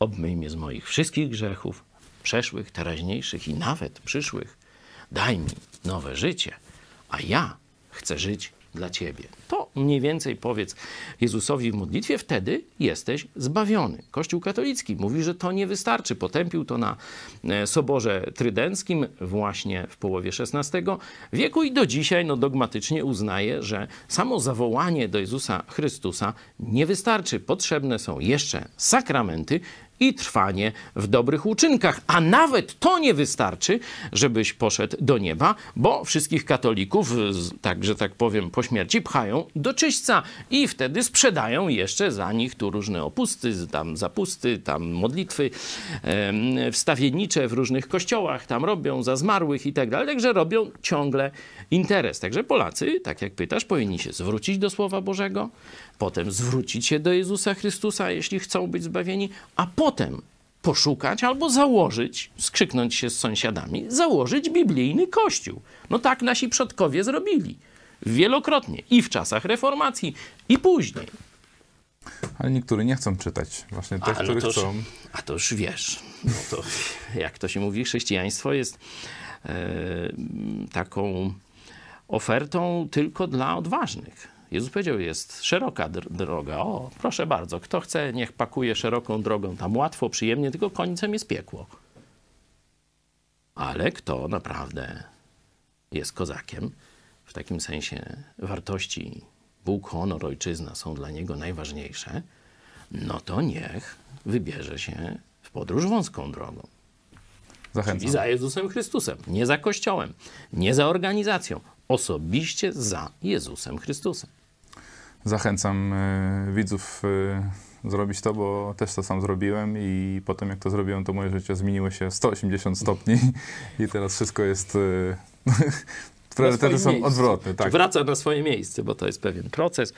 obmyj mnie z moich wszystkich grzechów, przeszłych, teraźniejszych i nawet przyszłych. Daj mi nowe życie, a ja chcę żyć dla Ciebie. To mniej więcej powiedz Jezusowi w modlitwie, wtedy jesteś zbawiony. Kościół katolicki mówi, że to nie wystarczy. Potępił to na Soborze Trydenckim właśnie w połowie szesnastego wieku i do dzisiaj no, dogmatycznie uznaje, że samo zawołanie do Jezusa Chrystusa nie wystarczy. Potrzebne są jeszcze sakramenty i trwanie w dobrych uczynkach. A nawet to nie wystarczy, żebyś poszedł do nieba, bo wszystkich katolików, tak, że tak powiem, po śmierci pchają do czyśćca i wtedy sprzedają jeszcze za nich tu różne opusty, tam zapusty, tam modlitwy e, wstawiennicze w różnych kościołach, tam robią za zmarłych i tak dalej. Także robią ciągle interes. Także Polacy, tak jak pytasz, powinni się zwrócić do Słowa Bożego, potem zwrócić się do Jezusa Chrystusa, jeśli chcą być zbawieni, a potem poszukać albo założyć, skrzyknąć się z sąsiadami, założyć biblijny kościół. No tak nasi przodkowie zrobili. Wielokrotnie. I w czasach reformacji, i później. Ale niektórzy nie chcą czytać. Właśnie te, którzy to już, chcą. A to już wiesz. No to, jak to się mówi, chrześcijaństwo jest e, taką ofertą tylko dla odważnych. Jezus powiedział, jest szeroka droga. O, proszę bardzo, kto chce, niech pakuje szeroką drogą. Tam łatwo, przyjemnie, tylko końcem jest piekło. Ale kto naprawdę jest kozakiem, w takim sensie wartości Bóg, honor, ojczyzna są dla niego najważniejsze, no to niech wybierze się w podróż wąską drogą. Zachęcam. Czyli za Jezusem Chrystusem, nie za Kościołem, nie za organizacją, osobiście za Jezusem Chrystusem. Zachęcam y, widzów y, zrobić to, bo też to sam zrobiłem i potem jak to zrobiłem, to moje życie zmieniło się sto osiemdziesiąt stopni i teraz wszystko jest... Y, priorytety są miejscu. Odwrotne. Tak. Wraca na swoje miejsce, bo to jest pewien proces.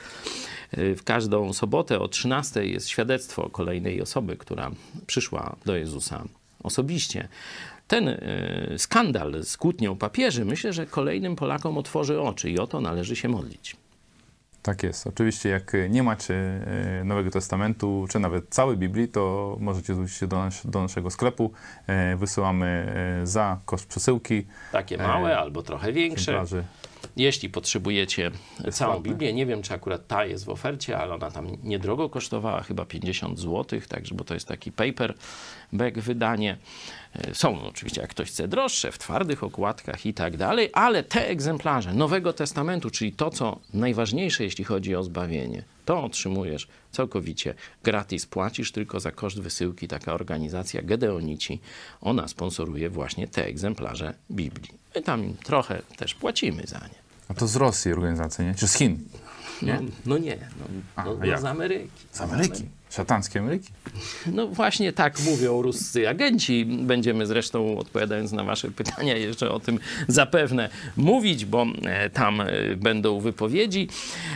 W każdą sobotę o trzynastej jest świadectwo kolejnej osoby, która przyszła do Jezusa osobiście. Ten y, skandal z kłótnią papieży, myślę, że kolejnym Polakom otworzy oczy i o to należy się modlić. Tak jest. Oczywiście jak nie macie Nowego Testamentu, czy nawet całej Biblii, to możecie zwrócić się do, nas, do naszego sklepu. Wysyłamy za koszt przesyłki. Takie małe e, albo trochę większe. Egzemplarzy. Jeśli potrzebujecie całą Biblię, nie wiem, czy akurat ta jest w ofercie, ale ona tam niedrogo kosztowała, chyba pięćdziesiąt złotych, także, bo to jest taki paperback wydanie. Są oczywiście, jak ktoś chce, droższe, w twardych okładkach i tak dalej, ale te egzemplarze Nowego Testamentu, czyli to, co najważniejsze, jeśli chodzi o zbawienie, to otrzymujesz całkowicie gratis. Płacisz tylko za koszt wysyłki. Taka organizacja Gedeonici, ona sponsoruje właśnie te egzemplarze Biblii. My tam trochę też płacimy za nie. A to z Rosji organizacja, nie? Czy z Chin? Nie? No, no nie, no, A, no, a no z Ameryki. Z Ameryki? Szatanckiej Ameryki? No właśnie tak mówią ruscy agenci. Będziemy zresztą, odpowiadając na wasze pytania, jeszcze o tym zapewne mówić, bo e, tam e, będą wypowiedzi.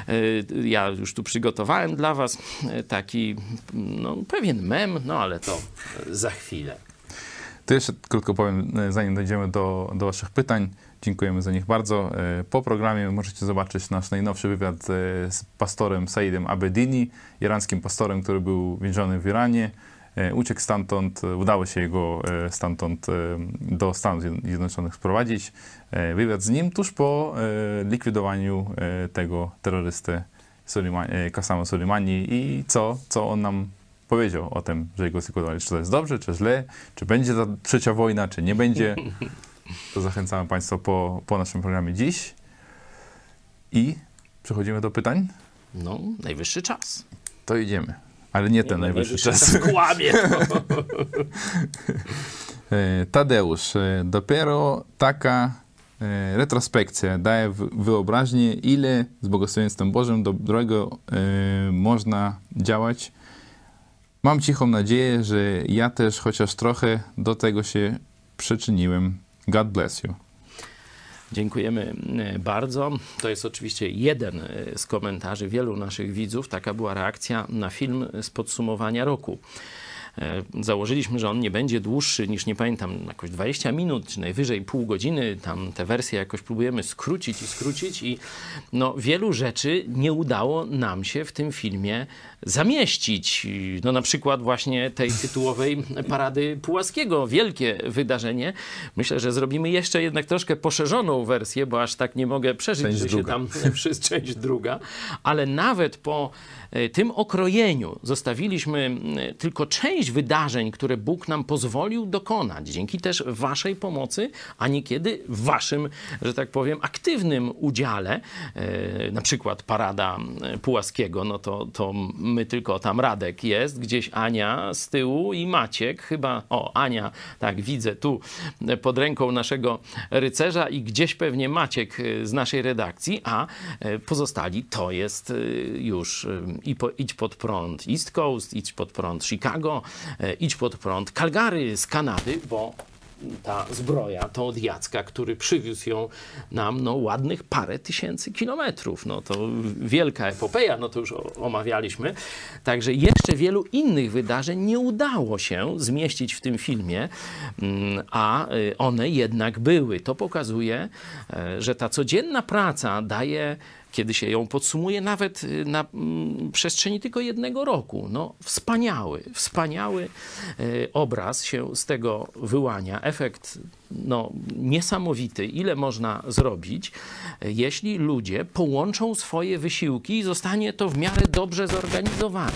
E, ja już tu przygotowałem dla was e, taki no, pewien mem, no ale to e, za chwilę. To jeszcze tylko powiem, zanim dojdziemy do, do waszych pytań. Dziękujemy za nich bardzo. Po programie możecie zobaczyć nasz najnowszy wywiad z pastorem Saidem Abedini, irańskim pastorem, który był więziony w Iranie. Uciekł stamtąd, udało się go stamtąd do Stanów Zjednoczonych sprowadzić. Wywiad z nim tuż po likwidowaniu tego terrorysty Kasama Soleimani i co, co on nam powiedział o tym, że go zlikwidowali. Czy to jest dobrze, czy źle, czy będzie ta trzecia wojna, czy nie będzie. To zachęcamy Państwa po, po naszym programie dziś. I przechodzimy do pytań? No, najwyższy czas. To idziemy. Ale nie, nie ten najwyższy, najwyższy czas. czas. Kłamie. Tadeusz, dopiero taka retrospekcja daje wyobraźnię, ile z błogosławieństwem Bożym dobrego e, można działać. Mam cichą nadzieję, że ja też chociaż trochę do tego się przyczyniłem. God bless you. Dziękujemy bardzo. To jest oczywiście jeden z komentarzy wielu naszych widzów. Taka była reakcja na film z podsumowania roku. Założyliśmy, że on nie będzie dłuższy niż, nie pamiętam, jakoś dwadzieścia minut, czy najwyżej pół godziny. Tam te wersje jakoś próbujemy skrócić i skrócić i no, wielu rzeczy nie udało nam się w tym filmie zamieścić. No na przykład właśnie tej tytułowej Parady Pułaskiego. Wielkie wydarzenie. Myślę, że zrobimy jeszcze jednak troszkę poszerzoną wersję, bo aż tak nie mogę przeżyć, część że druga. się tam przez część druga. Ale nawet po tym okrojeniu zostawiliśmy tylko część wydarzeń, które Bóg nam pozwolił dokonać. Dzięki też waszej pomocy, a niekiedy waszym, że tak powiem, aktywnym udziale. Na przykład Parada Pułaskiego, no to, to my tylko tam Radek jest, gdzieś Ania z tyłu i Maciek chyba, o Ania, tak widzę tu pod ręką naszego rycerza i gdzieś pewnie Maciek z naszej redakcji, a pozostali to jest już i po, idź pod prąd East Coast, idź pod prąd Chicago, idź pod prąd Calgary z Kanady, bo ta zbroja to od Jacka, który przywiózł ją nam no, ładnych parę tysięcy kilometrów. No to wielka epopeja, no to już omawialiśmy. Także jeszcze wielu innych wydarzeń nie udało się zmieścić w tym filmie, a one jednak były. To pokazuje, że ta codzienna praca daje, kiedy się ją podsumuje, nawet na mm, przestrzeni tylko jednego roku. No, wspaniały, wspaniały y, obraz się z tego wyłania. Efekt no, niesamowity, ile można zrobić, jeśli ludzie połączą swoje wysiłki i zostanie to w miarę dobrze zorganizowane.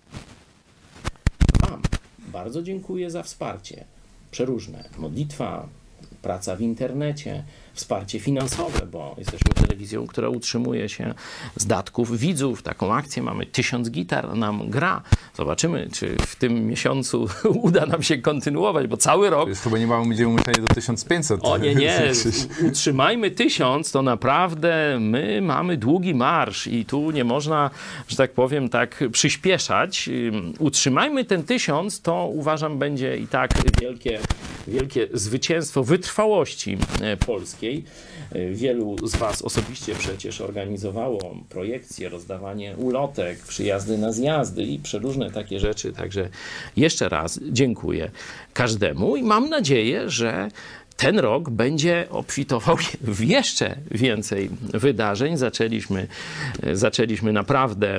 Wam bardzo dziękuję za wsparcie. Przeróżne. Modlitwa, praca w internecie, wsparcie finansowe, bo jesteśmy telewizją, która utrzymuje się z datków widzów. Taką akcję mamy. Tysiąc gitar nam gra. Zobaczymy, czy w tym miesiącu uda nam się kontynuować, bo cały rok... Już chyba niebawem będziemy musieli do tysiąc pięćset. O nie, nie. Utrzymajmy tysiąc, to naprawdę my mamy długi marsz i tu nie można, że tak powiem, tak przyspieszać. Utrzymajmy ten tysiąc, to uważam będzie i tak wielkie, wielkie zwycięstwo wytrwałości polskiej. Wielu z was osobiście przecież organizowało projekcje, rozdawanie ulotek, przyjazdy na zjazdy i przeróżne takie rzeczy. Także jeszcze raz dziękuję każdemu i mam nadzieję, że ten rok będzie obfitował w jeszcze więcej wydarzeń. Zaczęliśmy, zaczęliśmy naprawdę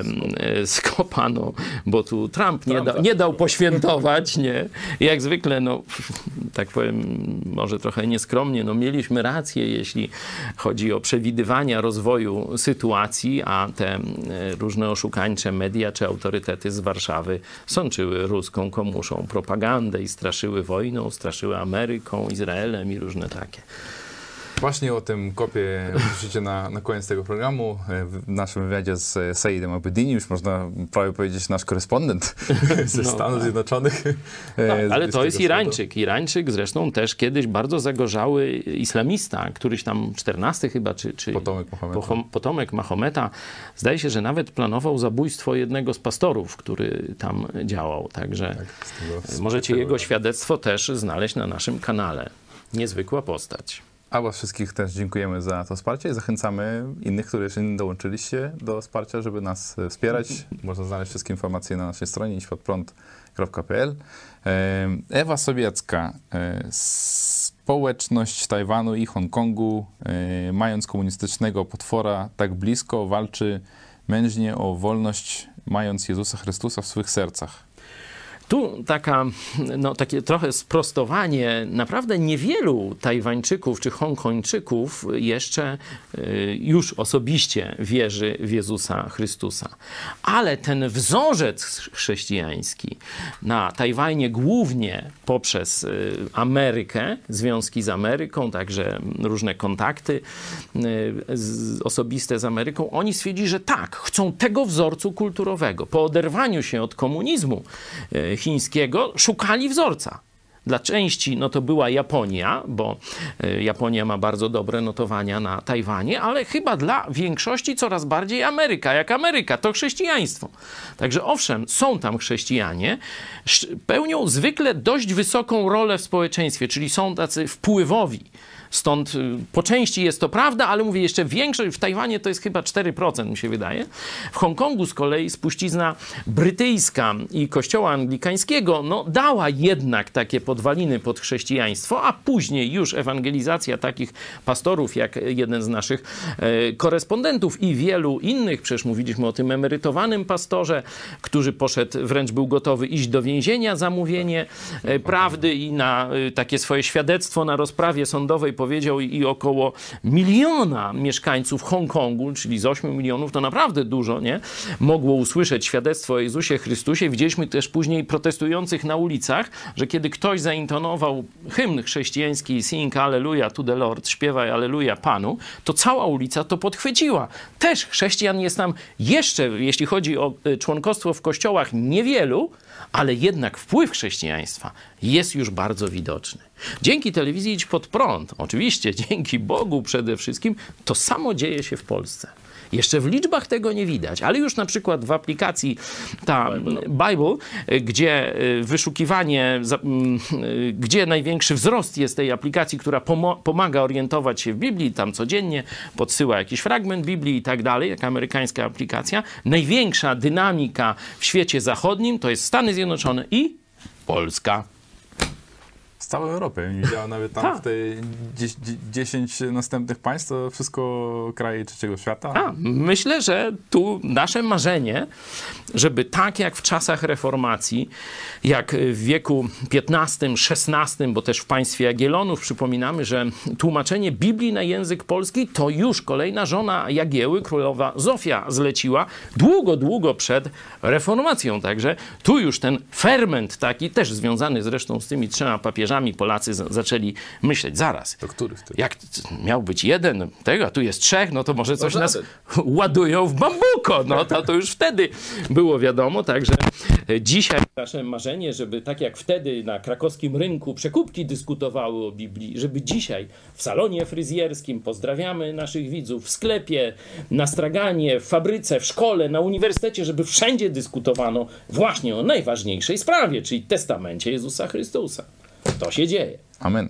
skopano, bo tu Trump nie, da, nie dał poświętować, nie? Jak zwykle, no, tak powiem, może trochę nieskromnie, no, mieliśmy rację, jeśli chodzi o przewidywania rozwoju sytuacji, a te różne oszukańcze media czy autorytety z Warszawy sączyły ruską komuszą propagandę i straszyły wojną, straszyły Ameryką, Izraelem i różne takie. Właśnie o tym kopie usłyszycie na, na koniec tego programu. W naszym wywiadzie z Saidem Abedini, już można prawie powiedzieć nasz korespondent ze no, Stanów tak. Zjednoczonych. Tak, ale to jest Irańczyk. Irańczyk zresztą też kiedyś bardzo zagorzały islamista, któryś tam czternasty chyba, czy, czy potomek Mahometa. potomek Mahometa. Zdaje się, że nawet planował zabójstwo jednego z pastorów, który tam działał. Także tak, tego, możecie tego, jego tak. świadectwo też znaleźć na naszym kanale. Niezwykła postać. A was wszystkich też dziękujemy za to wsparcie i zachęcamy innych, którzy jeszcze nie dołączyliście do wsparcia, żeby nas wspierać. Można znaleźć wszystkie informacje na naszej stronie idź pod prąd kropka p l. Ewa Sobiecka. Społeczność Tajwanu i Hongkongu, mając komunistycznego potwora tak blisko, walczy mężnie o wolność, mając Jezusa Chrystusa w swych sercach. Tu taka, no, takie trochę sprostowanie. Naprawdę niewielu Tajwańczyków czy Hongkończyków jeszcze y, już osobiście wierzy w Jezusa Chrystusa. Ale ten wzorzec chrześcijański na Tajwanie głównie poprzez y, Amerykę, związki z Ameryką, także różne kontakty y, z, osobiste z Ameryką, oni stwierdzili, że tak, chcą tego wzorcu kulturowego. Po oderwaniu się od komunizmu y, chińskiego szukali wzorca. Dla części no to była Japonia, bo Japonia ma bardzo dobre notowania na Tajwanie, ale chyba dla większości coraz bardziej Ameryka. Jak Ameryka, to chrześcijaństwo. Także owszem, są tam chrześcijanie, pełnią zwykle dość wysoką rolę w społeczeństwie, czyli są tacy wpływowi. Stąd po części jest to prawda, ale mówię jeszcze większość, w Tajwanie to jest chyba cztery procent, mi się wydaje. W Hongkongu z kolei spuścizna brytyjska i kościoła anglikańskiego no, dała jednak takie podwaliny pod chrześcijaństwo, a później już ewangelizacja takich pastorów, jak jeden z naszych e, korespondentów i wielu innych, przecież mówiliśmy o tym emerytowanym pastorze, który poszedł, wręcz był gotowy iść do więzienia za mówienie e, prawdy i na e, takie swoje świadectwo na rozprawie sądowej powiedział i około miliona mieszkańców Hongkongu, czyli z ośmiu milionów, to naprawdę dużo, nie? Mogło usłyszeć świadectwo o Jezusie Chrystusie. Widzieliśmy też później protestujących na ulicach, że kiedy ktoś zaintonował hymn chrześcijański Sing Alleluja to the Lord, śpiewaj Alleluja Panu, to cała ulica to podchwyciła. Też chrześcijan jest tam jeszcze, jeśli chodzi o członkostwo w kościołach, niewielu, ale jednak wpływ chrześcijaństwa jest już bardzo widoczny. Dzięki telewizji Idź Pod Prąd, oczywiście dzięki Bogu przede wszystkim, to samo dzieje się w Polsce. Jeszcze w liczbach tego nie widać, ale już na przykład w aplikacji ta Bible, gdzie wyszukiwanie, gdzie największy wzrost jest tej aplikacji, która pomaga orientować się w Biblii, tam codziennie podsyła jakiś fragment Biblii i tak dalej, jak amerykańska aplikacja. Największa dynamika w świecie zachodnim to jest Stany Zjednoczone i Polska. Z całej Europy. Nie widziałem nawet tam Ta. w te dziesięć następnych państw, to wszystko kraje trzeciego świata. A, myślę, że tu nasze marzenie, żeby tak jak w czasach reformacji, jak w wieku piętnastym, szesnastym, bo też w państwie Jagiellonów przypominamy, że tłumaczenie Biblii na język polski to już kolejna żona Jagieły, królowa Zofia, zleciła długo, długo przed reformacją. Także tu już ten ferment taki, też związany zresztą z tymi trzema papieżami, Polacy z- zaczęli myśleć, zaraz, To który wtedy? jak t- miał być jeden, tego, a tu jest trzech, no to może coś No nas żaden. ładują w bambuko. No to, to już wtedy było wiadomo, także dzisiaj nasze marzenie, żeby tak jak wtedy na krakowskim rynku przekupki dyskutowały o Biblii, żeby dzisiaj w salonie fryzjerskim, pozdrawiamy naszych widzów, w sklepie, na straganie, w fabryce, w szkole, na uniwersytecie, żeby wszędzie dyskutowano właśnie o najważniejszej sprawie, czyli testamencie Jezusa Chrystusa. To się dzieje. Amen.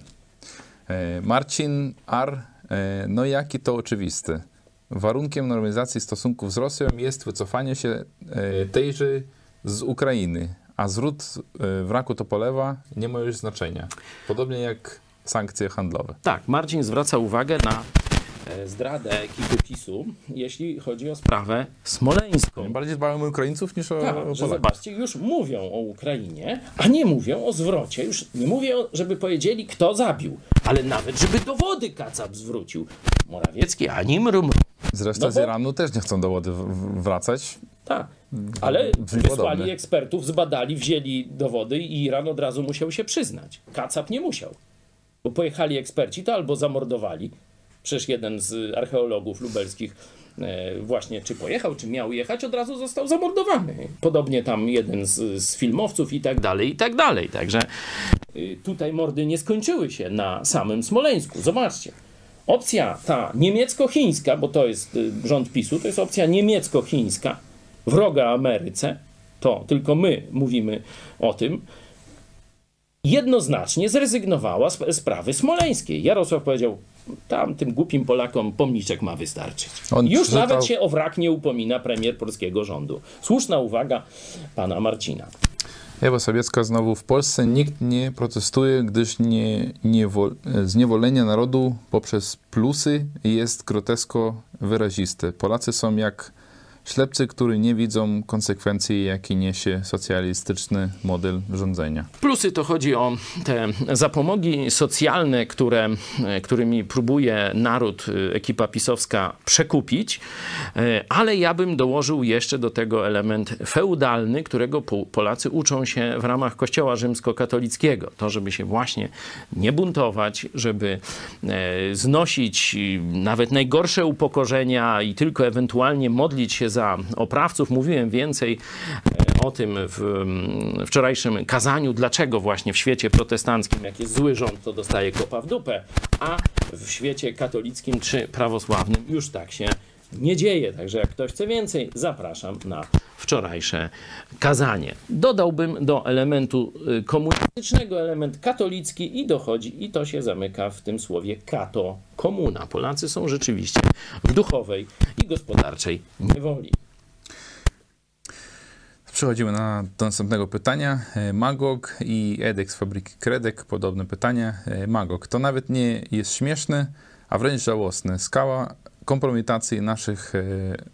E, Marcin R. E, no jaki to oczywisty. Warunkiem normalizacji stosunków z Rosją jest wycofanie się e, tejże z Ukrainy, a zwrót e, wraku Topolewa nie ma już znaczenia. Podobnie jak sankcje handlowe. Tak, Marcin zwraca uwagę na e, zdradę ekipy PiSu, jeśli chodzi o sprawę smoleńską. Bardziej dbają o Ukraińców niż o, Tak, o że Polaków. zobaczcie, już mówią o Ukrainie, a nie mówią o zwrocie. Już nie mówię, żeby powiedzieli, kto zabił, ale nawet, żeby dowody Kacap zwrócił. Morawiecki ani mrum. Zresztą No z bo- Iranu też nie chcą dowody w- w- wracać. Tak, ale Brzmi wysłali podobnie. ekspertów, zbadali, wzięli dowody i Iran od razu musiał się przyznać. Kacap nie musiał, bo pojechali eksperci, to albo zamordowali. Przecież jeden z archeologów lubelskich e, właśnie czy pojechał, czy miał jechać, od razu został zamordowany. Podobnie tam jeden z, z filmowców i tak dalej, i tak dalej. Także y, tutaj mordy nie skończyły się na samym Smoleńsku. Zobaczcie. Opcja ta niemiecko-chińska, bo to jest y, rząd PiSu, to jest opcja niemiecko-chińska, wroga Ameryce, to tylko my mówimy o tym, jednoznacznie zrezygnowała z sprawy smoleńskiej. Jarosław powiedział, tam tym głupim Polakom pomniczek ma wystarczyć. On Już przeczytał- nawet się o wrak nie upomina premier polskiego rządu. Słuszna uwaga pana Marcina. Ewa Sowiecka znowu. W Polsce nikt nie protestuje, gdyż nie, niewol, zniewolenie narodu poprzez plusy jest grotesko wyraziste. Polacy są jak ślepcy, którzy nie widzą konsekwencji, jakie niesie socjalistyczny model rządzenia. Plusy to chodzi o te zapomogi socjalne, które, którymi próbuje naród, ekipa pisowska przekupić, ale ja bym dołożył jeszcze do tego element feudalny, którego Polacy uczą się w ramach Kościoła rzymskokatolickiego. To, żeby się właśnie nie buntować, żeby znosić nawet najgorsze upokorzenia i tylko ewentualnie modlić się za oprawców. Mówiłem więcej o tym w wczorajszym kazaniu, dlaczego właśnie w świecie protestanckim, jak jest zły rząd, to dostaje kopa w dupę, a w świecie katolickim czy prawosławnym już tak się nie dzieje. Także jak ktoś chce więcej, zapraszam na wczorajsze kazanie. Dodałbym do elementu komunistycznego element katolicki i dochodzi, i to się zamyka w tym słowie kato, komuna. Polacy są rzeczywiście w duchowej i gospodarczej niewoli. Przechodzimy na, do następnego pytania. Magog i Edek z fabryki Kredek. Podobne pytanie. Magog. To nawet nie jest śmieszne, a wręcz żałosne. Skala kompromitacji naszych e,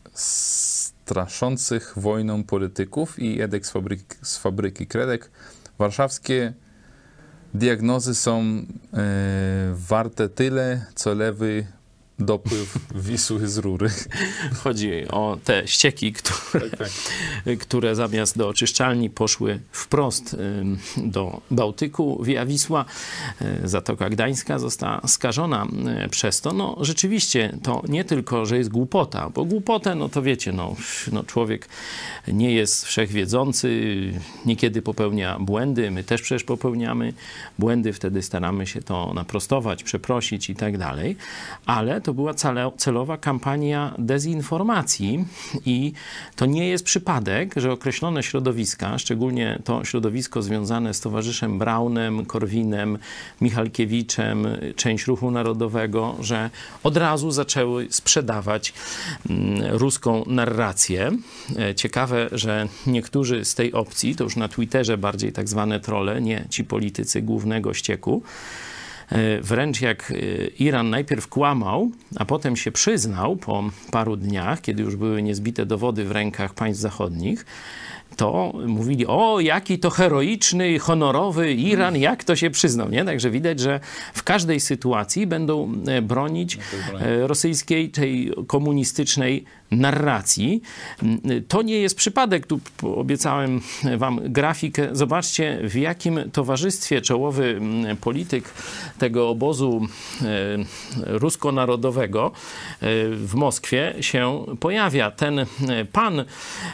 straszących wojną polityków i Edek z fabryki, z fabryki Kredek. Warszawskie diagnozy są e, warte tyle, co lewy dopływ Wisły z rury. Chodzi o te ścieki, które, tak, tak. które zamiast do oczyszczalni poszły wprost do Bałtyku via Wisła. Zatoka Gdańska została skażona przez to. No rzeczywiście to nie tylko, że jest głupota, bo głupotę, no to wiecie, no, no człowiek nie jest wszechwiedzący, niekiedy popełnia błędy, my też przecież popełniamy błędy, wtedy staramy się to naprostować, przeprosić i tak dalej, ale to była celowa kampania dezinformacji i to nie jest przypadek, że określone środowiska, szczególnie to środowisko związane z towarzyszem Braunem, Korwinem, Michalkiewiczem, część Ruchu Narodowego, że od razu zaczęły sprzedawać ruską narrację. Ciekawe, że niektórzy z tej opcji, to już na Twitterze bardziej tak zwane trolle, nie ci politycy głównego ścieku, wręcz jak Iran najpierw kłamał, a potem się przyznał po paru dniach, kiedy już były niezbite dowody w rękach państw zachodnich, to mówili, o jaki to heroiczny, honorowy Iran, jak to się przyznał, nie? Także widać, że w każdej sytuacji będą bronić rosyjskiej, tej komunistycznej narracji. To nie jest przypadek. Tu obiecałem wam grafikę. Zobaczcie, w jakim towarzystwie czołowy polityk tego obozu rusko-narodowego w Moskwie się pojawia. Ten pan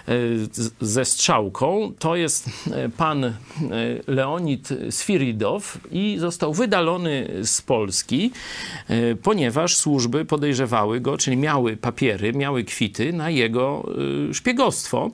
ze strzałką to jest pan Leonid Sfiridow i został wydalony z Polski, ponieważ służby podejrzewały go, czyli miały papiery, miały kwity na jego szpiegostwo.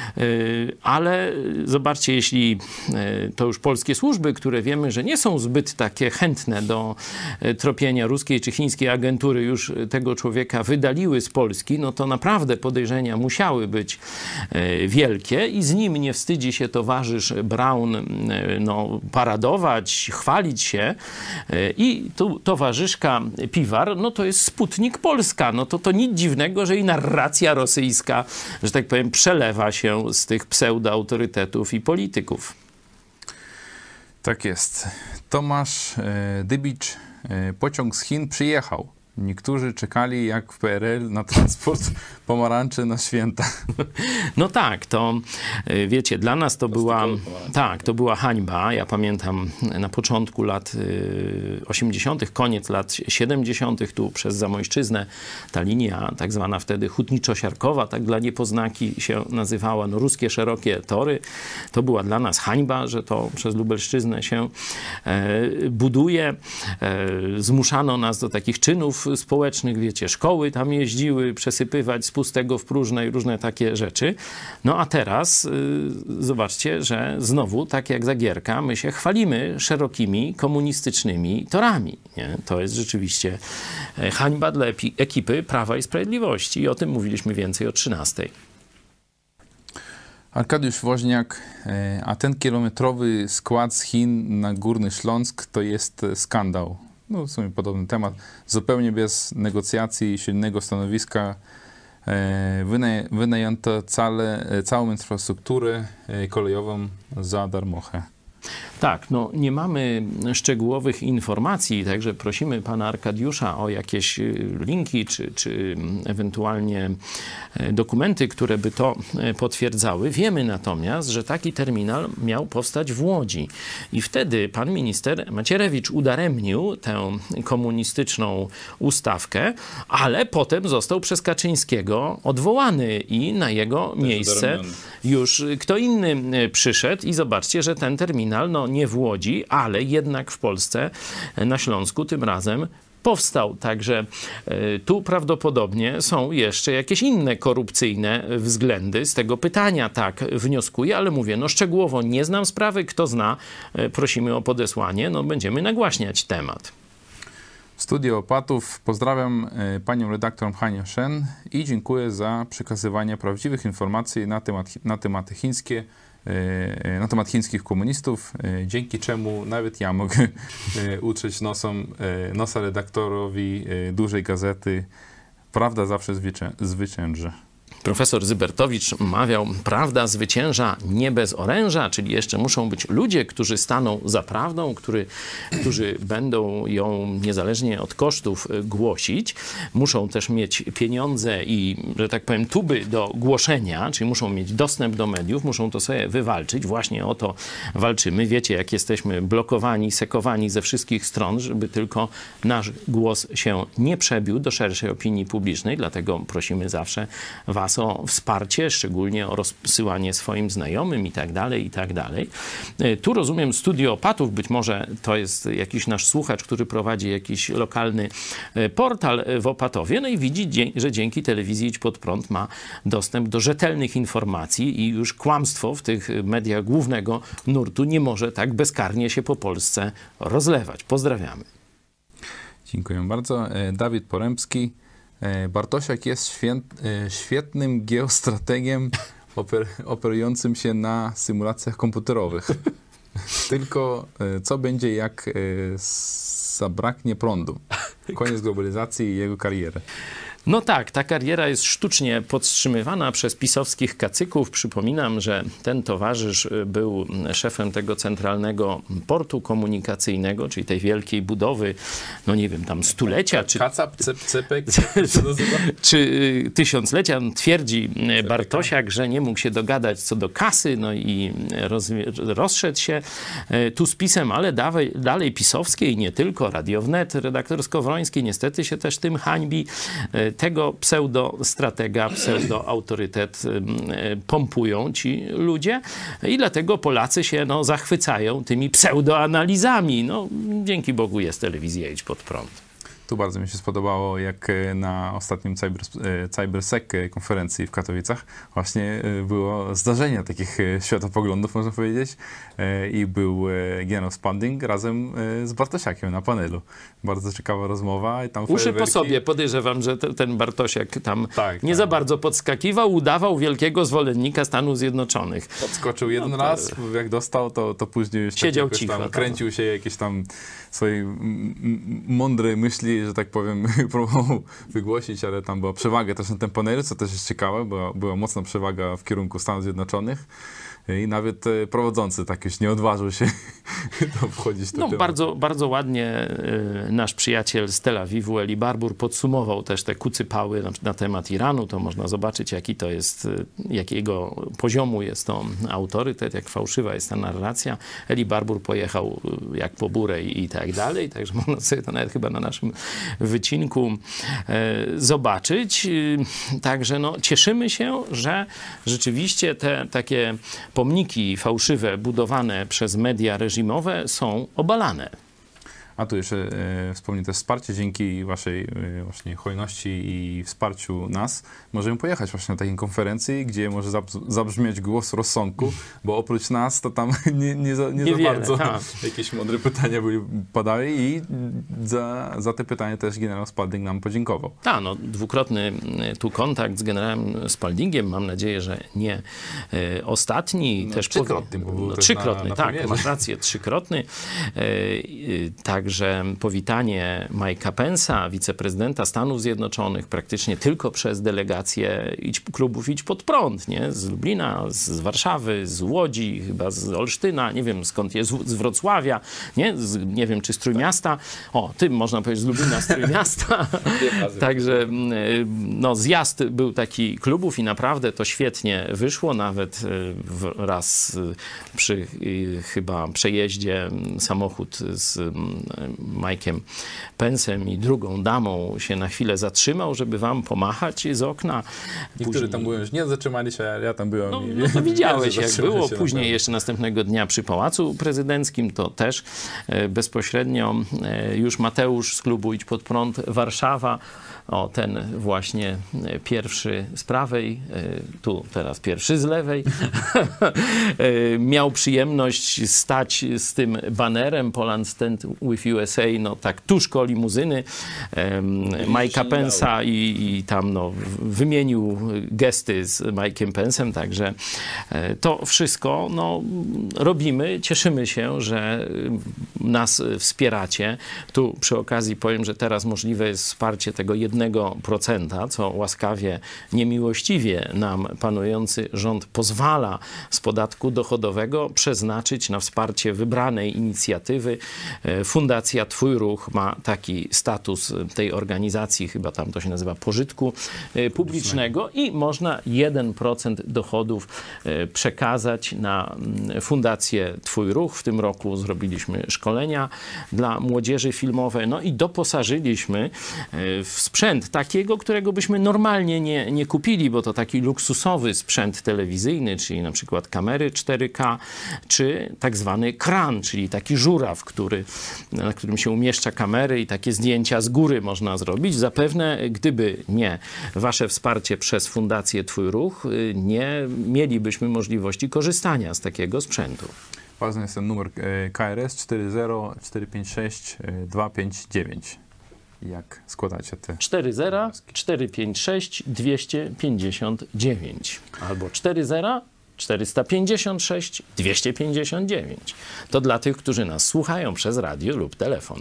Ale zobaczcie, jeśli to już polskie służby, które wiemy, że nie są zbyt takie chętne do tropienia ruskiej czy chińskiej agentury, już tego człowieka wydaliły z Polski, no to naprawdę podejrzenia musiały być wielkie i z nim nie wstydzi się towarzysz Braun no, paradować, chwalić się. I tu towarzyszka Piwar, no to jest Sputnik Polska. No to to nic dziwnego, że i narracja rosyjska, że tak powiem, przelewa się z tych pseudoautorytetów i polityków. Tak jest. Tomasz e, Dybicz, e, pociąg z Chin przyjechał. Niektórzy czekali, jak w P R L, na transport pomarańczy na święta. No tak, to wiecie, dla nas to była, tak, to była hańba. Ja pamiętam na początku lat osiemdziesiątych, koniec lat siedemdziesiątych, tu przez Zamojszczyznę, ta linia tak zwana wtedy hutniczo-siarkowa, tak dla niepoznaki się nazywała, no ruskie szerokie tory. To była dla nas hańba, że to przez Lubelszczyznę się e, buduje. E, zmuszano nas do takich czynów społecznych, wiecie, szkoły tam jeździły, przesypywać z pustego w próżne i różne takie rzeczy. No a teraz y, zobaczcie, że znowu, tak jak Zagierka, my się chwalimy szerokimi komunistycznymi torami. Nie? To jest rzeczywiście hańba dla ekipy Prawa i Sprawiedliwości i o tym mówiliśmy więcej o trzynastej. Arkadiusz Woźniak, a ten kilometrowy skład z Chin na Górny Śląsk to jest skandal. No w sumie podobny temat. Zupełnie bez negocjacji i silnego stanowiska e, wynajęto całe, całą infrastrukturę kolejową za darmochę. Tak, no nie mamy szczegółowych informacji, także prosimy pana Arkadiusza o jakieś linki, czy, czy ewentualnie dokumenty, które by to potwierdzały. Wiemy natomiast, że taki terminal miał powstać w Łodzi. I wtedy pan minister Macierewicz udaremnił tę komunistyczną ustawkę, ale potem został przez Kaczyńskiego odwołany i na jego Też miejsce udaremniony. Już kto inny przyszedł. I zobaczcie, że ten terminal, no nie w Łodzi, ale jednak w Polsce, na Śląsku tym razem powstał. Także y, tu prawdopodobnie są jeszcze jakieś inne korupcyjne względy. Z tego pytania tak wnioskuję, ale mówię, no szczegółowo nie znam sprawy. Kto zna, y, prosimy o podesłanie. No będziemy nagłaśniać temat. Studio Opatów. Pozdrawiam y, panią redaktor Hanię Shen i dziękuję za przekazywanie prawdziwych informacji na, temat, na tematy chińskie, na temat chińskich komunistów, dzięki czemu nawet ja mogę utrzeć nosom, nosa redaktorowi dużej gazety. Prawda zawsze zwycięży. Profesor Zybertowicz mawiał, prawda zwycięża nie bez oręża, czyli jeszcze muszą być ludzie, którzy staną za prawdą, który, którzy będą ją niezależnie od kosztów głosić. Muszą też mieć pieniądze i, że tak powiem, tuby do głoszenia, czyli muszą mieć dostęp do mediów, muszą to sobie wywalczyć. Właśnie o to walczymy. Wiecie, jak jesteśmy blokowani, sekowani ze wszystkich stron, żeby tylko nasz głos się nie przebił do szerszej opinii publicznej. Dlatego prosimy zawsze was o wsparcie, szczególnie o rozsyłanie swoim znajomym i tak dalej, i tak dalej. Tu rozumiem Studio Opatów, być może to jest jakiś nasz słuchacz, który prowadzi jakiś lokalny portal w Opatowie, no i widzi, że dzięki telewizji Idź Pod Prąd ma dostęp do rzetelnych informacji i już kłamstwo w tych mediach głównego nurtu nie może tak bezkarnie się po Polsce rozlewać. Pozdrawiamy. Dziękuję bardzo. Dawid Poremski. Bartosiak jest święt, świetnym geostrategiem oper, operującym się na symulacjach komputerowych. Tylko co będzie, jak zabraknie prądu? Koniec globalizacji i jego kariery. No tak, ta kariera jest sztucznie podtrzymywana przez pisowskich kacyków. Przypominam, że ten towarzysz był szefem tego centralnego portu komunikacyjnego, czyli tej wielkiej budowy, no nie wiem, tam stulecia, czy... Kacap, cep, cepek, czy tysiąclecia. Twierdzi Bartosiak, że nie mógł się dogadać co do kasy, no i roz, rozszedł się tu z PiS-em, ale dalej, dalej pisowskie i nie tylko. Radio Wnet, redaktor Skowroński niestety się też tym hańbi. Tego pseudostratega, pseudoautorytet pompują ci ludzie i dlatego Polacy się no, zachwycają tymi pseudoanalizami. No, dzięki Bogu jest telewizja Idź Pod Prąd. Tu bardzo mi się spodobało, jak na ostatnim Cyber, CyberSec konferencji w Katowicach właśnie było zdarzenie takich światopoglądów, można powiedzieć, i był generał Spalding razem z Bartosiakiem na panelu. Bardzo ciekawa rozmowa. I tam Uszy fajerwerki. po sobie. Podejrzewam, że te, ten Bartosiak tam tak, nie tak. za bardzo podskakiwał, udawał wielkiego zwolennika Stanów Zjednoczonych. Podskoczył jeden no to... raz, jak dostał, to, to później już siedział tak cicho. Tam, kręcił się jakieś tam swojej mądrej myśli, że tak powiem, próbował wygłosić, ale tam była przewaga też na tym panelu, co też jest ciekawe, była, była mocna przewaga w kierunku Stanów Zjednoczonych. I nawet prowadzący tak już nie odważył się tam wchodzić. No bardzo, bardzo ładnie y, nasz przyjaciel z Tel Awiwu, Eli Barbour, podsumował też te kucypały na, na temat Iranu. To można zobaczyć, jaki to jest, y, jakiego poziomu jest to autorytet, jak fałszywa jest ta narracja. Eli Barbour pojechał y, jak po burę i, i tak dalej, także można sobie to nawet chyba na naszym wycinku y, zobaczyć. Y, także no, cieszymy się, że rzeczywiście te takie pomniki fałszywe budowane przez media reżimowe są obalane. A tu jeszcze e, wspomnę też wsparcie. Dzięki waszej e, właśnie hojności i wsparciu nas możemy pojechać właśnie na takiej konferencji, gdzie może zabrzmieć głos rozsądku, bo oprócz nas to tam nie, nie za, nie za bardzo ta. jakieś mądre pytania były, padały i za, za te pytania też generał Spalding nam podziękował. Tak, no dwukrotny tu kontakt z generałem Spaldingiem. Mam nadzieję, że nie e, ostatni. No, też trzykrotny. Bo był no, też trzykrotny, na, na tak, premierze. masz rację, trzykrotny. E, e, tak. Także powitanie Mike'a Pence'a, wiceprezydenta Stanów Zjednoczonych, praktycznie tylko przez delegację idź, klubów Idź Pod Prąd, nie? Z Lublina, z Warszawy, z Łodzi, chyba z Olsztyna, nie wiem skąd jest, z Wrocławia, nie? Z, nie wiem czy z Trójmiasta. O, tym można powiedzieć z Lublina, z Trójmiasta. Także no, zjazd był taki klubów i naprawdę to świetnie wyszło, nawet raz przy chyba przejeździe samochód z Mike'em Pence'em i drugą damą się na chwilę zatrzymał, żeby wam pomachać z okna. Niektórzy Później... tam byłem, już nie zatrzymali się, ale ja tam byłem. No, i... no to widziałeś jak było. się Później jeszcze następnego dnia przy Pałacu Prezydenckim to też e, bezpośrednio e, już Mateusz z klubu Idź Pod Prąd Warszawa. O, ten właśnie pierwszy z prawej, tu teraz pierwszy z lewej, miał przyjemność stać z tym banerem Poland Stand with U S A, no tak tuż koło limuzyny Mike'a Pence'a i, i tam no, wymienił gesty z Mike'em Pence'em, także to wszystko no, robimy, cieszymy się, że nas wspieracie. Tu przy okazji powiem, że teraz możliwe jest wsparcie tego jednego procenta, co łaskawie, niemiłościwie nam panujący rząd pozwala z podatku dochodowego przeznaczyć na wsparcie wybranej inicjatywy. Fundacja Twój Ruch ma taki status tej organizacji, chyba tam to się nazywa pożytku publicznego i można jeden procent dochodów przekazać na Fundację Twój Ruch. W tym roku zrobiliśmy szkolenia dla młodzieży filmowej, no i doposażyliśmy w sprzęt takiego, którego byśmy normalnie nie, nie kupili, bo to taki luksusowy sprzęt telewizyjny, czyli na przykład kamery cztery K, czy tak zwany kran, czyli taki żuraw, który, na którym się umieszcza kamery i takie zdjęcia z góry można zrobić. Zapewne, gdyby nie wasze wsparcie przez Fundację Twój Ruch, nie mielibyśmy możliwości korzystania z takiego sprzętu. Ważny jest ten numer K R S cztery zero cztery pięć sześć dwa pięć dziewięć. Jak składacie te... cztery zero cztery pięć sześć dwieście pięćdziesiąt dziewięć albo cztery zero czterysta pięćdziesiąt sześć dwieście pięćdziesiąt dziewięć. To dla tych, którzy nas słuchają przez radio lub telefon.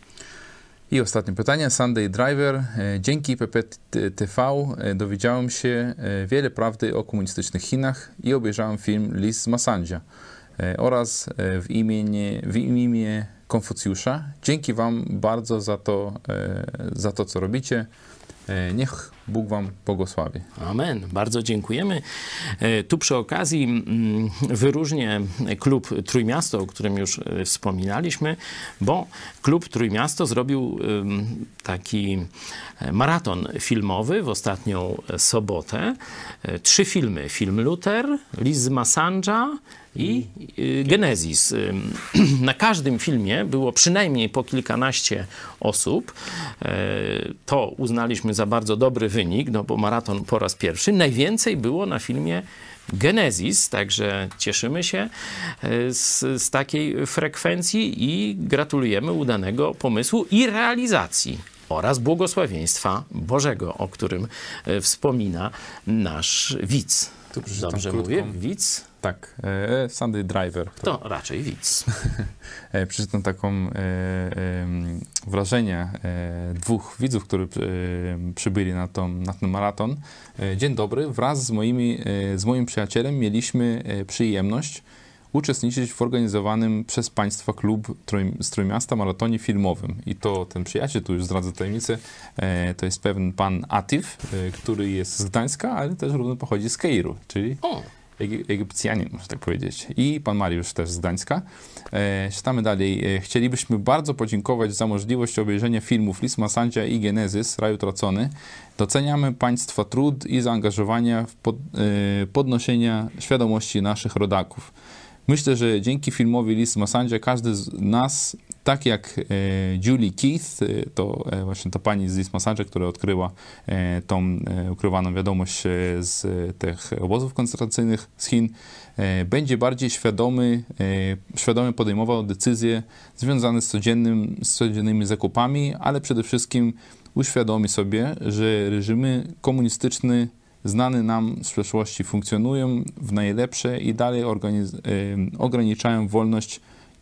I ostatnie pytanie. Sunday Driver. Dzięki P P T V dowiedziałem się wiele prawdy o komunistycznych Chinach i obejrzałem film List z Massange'a oraz w imię, w imię Konfucjusza. Dzięki wam bardzo za to, za to, co robicie. Niech Bóg wam błogosławi. Amen. Bardzo dziękujemy. Tu przy okazji wyróżnię klub Trójmiasto, o którym już wspominaliśmy, bo klub Trójmiasto zrobił taki maraton filmowy w ostatnią sobotę. Trzy filmy. Film Luther, List z Massange'a i Genezis. Na każdym filmie było przynajmniej po kilkanaście osób. To uznaliśmy za bardzo dobry wynik, no bo maraton po raz pierwszy. Najwięcej było na filmie Genezis, także cieszymy się z, z takiej frekwencji i gratulujemy udanego pomysłu i realizacji oraz błogosławieństwa Bożego, o którym wspomina nasz widz. Dobrze mówię? Widz? Tak, e, Sunday Driver. To raczej widz. e, przeczytam taką e, e, wrażenie e, dwóch widzów, którzy e, przybyli na, tą, na ten maraton. E, dzień dobry, wraz z, moimi, e, z moim przyjacielem mieliśmy e, przyjemność uczestniczyć w organizowanym przez państwa klub Trój, z Trójmiasta maratonie filmowym. I to ten przyjaciel, tu już zdradzę tajemnicę, e, to jest pewien pan Atif, e, który jest z Gdańska, ale też równo pochodzi z Kairu, czyli O. Egipcjanin, można tak powiedzieć. I pan Mariusz też z Gdańska. E, czytamy dalej. E, chcielibyśmy bardzo podziękować za możliwość obejrzenia filmów List Massange'a i Genezis, Raj Utracony. Doceniamy państwa trud i zaangażowania w pod, e, podnoszenia świadomości naszych rodaków. Myślę, że dzięki filmowi List Massange'a każdy z nas, tak jak e, Julie Keith, e, to e, właśnie ta pani z List Massange'a, która odkryła e, tą e, ukrywaną wiadomość e, z e, tych obozów koncentracyjnych z Chin, e, będzie bardziej świadomy, e, świadomie podejmował decyzje związane z, codziennym, z codziennymi zakupami, ale przede wszystkim uświadomi sobie, że reżimy komunistyczne znane nam z przeszłości funkcjonują w najlepsze i dalej organiz- y, ograniczają wolność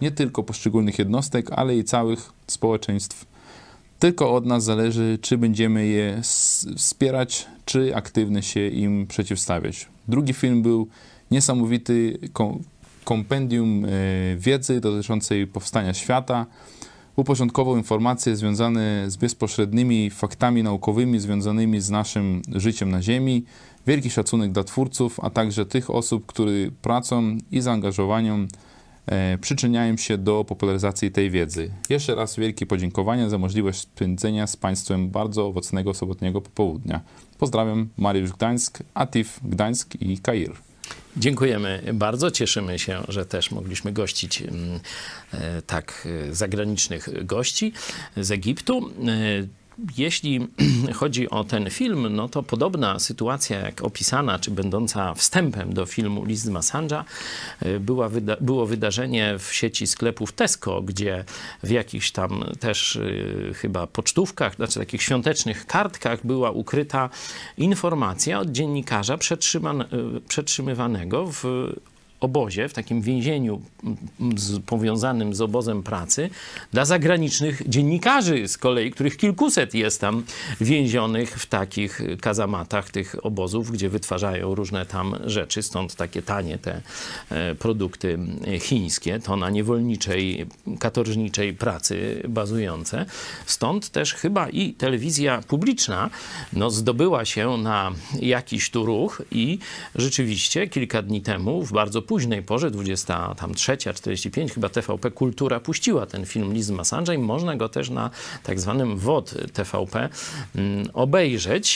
nie tylko poszczególnych jednostek, ale i całych społeczeństw. Tylko od nas zależy, czy będziemy je wspierać, czy aktywnie się im przeciwstawiać. Drugi film był niesamowity kompendium wiedzy dotyczącej powstania świata. Uporządkował informacje związane z bezpośrednimi faktami naukowymi związanymi z naszym życiem na Ziemi. Wielki szacunek dla twórców, a także tych osób, które pracą i zaangażowaniem e, przyczyniają się do popularyzacji tej wiedzy. Jeszcze raz wielkie podziękowania za możliwość spędzenia z Państwem bardzo owocnego sobotniego popołudnia. Pozdrawiam, Mariusz Gdańsk, Atif Gdańsk i Kair. Dziękujemy bardzo. Cieszymy się, że też mogliśmy gościć e, tak zagranicznych gości z Egiptu. E, Jeśli chodzi o ten film, no to podobna sytuacja jak opisana, czy będąca wstępem do filmu List z Massage'a, była wyda było wydarzenie w sieci sklepów Tesco, gdzie w jakichś tam też y, chyba pocztówkach, znaczy takich świątecznych kartkach była ukryta informacja od dziennikarza przetrzyman, y, przetrzymywanego w obozie, w takim więzieniu z, powiązanym z obozem pracy dla zagranicznych dziennikarzy z kolei, których kilkuset jest tam więzionych w takich kazamatach tych obozów, gdzie wytwarzają różne tam rzeczy, stąd takie tanie te e, produkty chińskie, to na niewolniczej, katorżniczej pracy bazujące. Stąd też chyba i telewizja publiczna no, zdobyła się na jakiś tu ruch i rzeczywiście kilka dni temu w bardzo późnej porze, dwudziesta trzecia czterdzieści pięć, chyba T V P Kultura puściła ten film List z Massage'a i można go też na tak zwanym W O D T V P obejrzeć.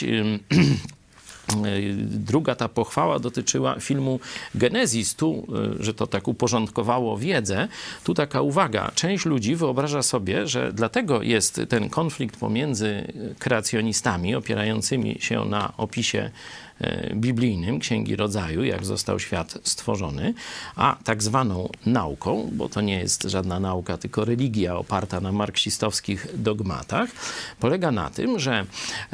Druga ta pochwała dotyczyła filmu Genezis. Tu, że to tak uporządkowało wiedzę, tu taka uwaga. Część ludzi wyobraża sobie, że dlatego jest ten konflikt pomiędzy kreacjonistami opierającymi się na opisie biblijnym, Księgi Rodzaju, jak został świat stworzony, a tak zwaną nauką, bo to nie jest żadna nauka, tylko religia oparta na marksistowskich dogmatach, polega na tym, że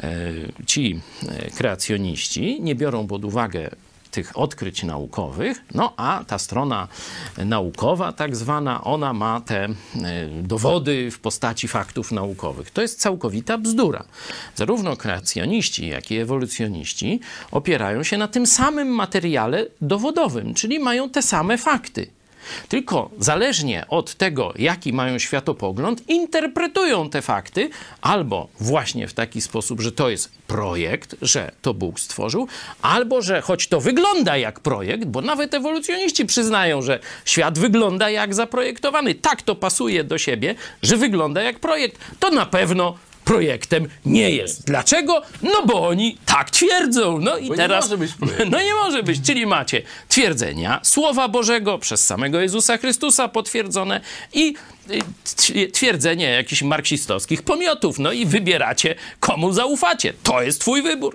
ci kreacjoniści nie biorą pod uwagę tych odkryć naukowych, no a ta strona naukowa tak zwana, ona ma te dowody w postaci faktów naukowych. To jest całkowita bzdura. Zarówno kreacjoniści, jak i ewolucjoniści opierają się na tym samym materiale dowodowym, czyli mają te same fakty. Tylko zależnie od tego, jaki mają światopogląd, interpretują te fakty albo właśnie w taki sposób, że to jest projekt, że to Bóg stworzył, albo że choć to wygląda jak projekt, bo nawet ewolucjoniści przyznają, że świat wygląda jak zaprojektowany, tak to pasuje do siebie, że wygląda jak projekt, to na pewno projektem nie jest. Dlaczego? No bo oni tak twierdzą. No i bo teraz... nie może być projektem. No nie może być. Czyli macie twierdzenia Słowa Bożego przez samego Jezusa Chrystusa potwierdzone i twierdzenie jakichś marksistowskich pomiotów. No i wybieracie, komu zaufacie. To jest twój wybór.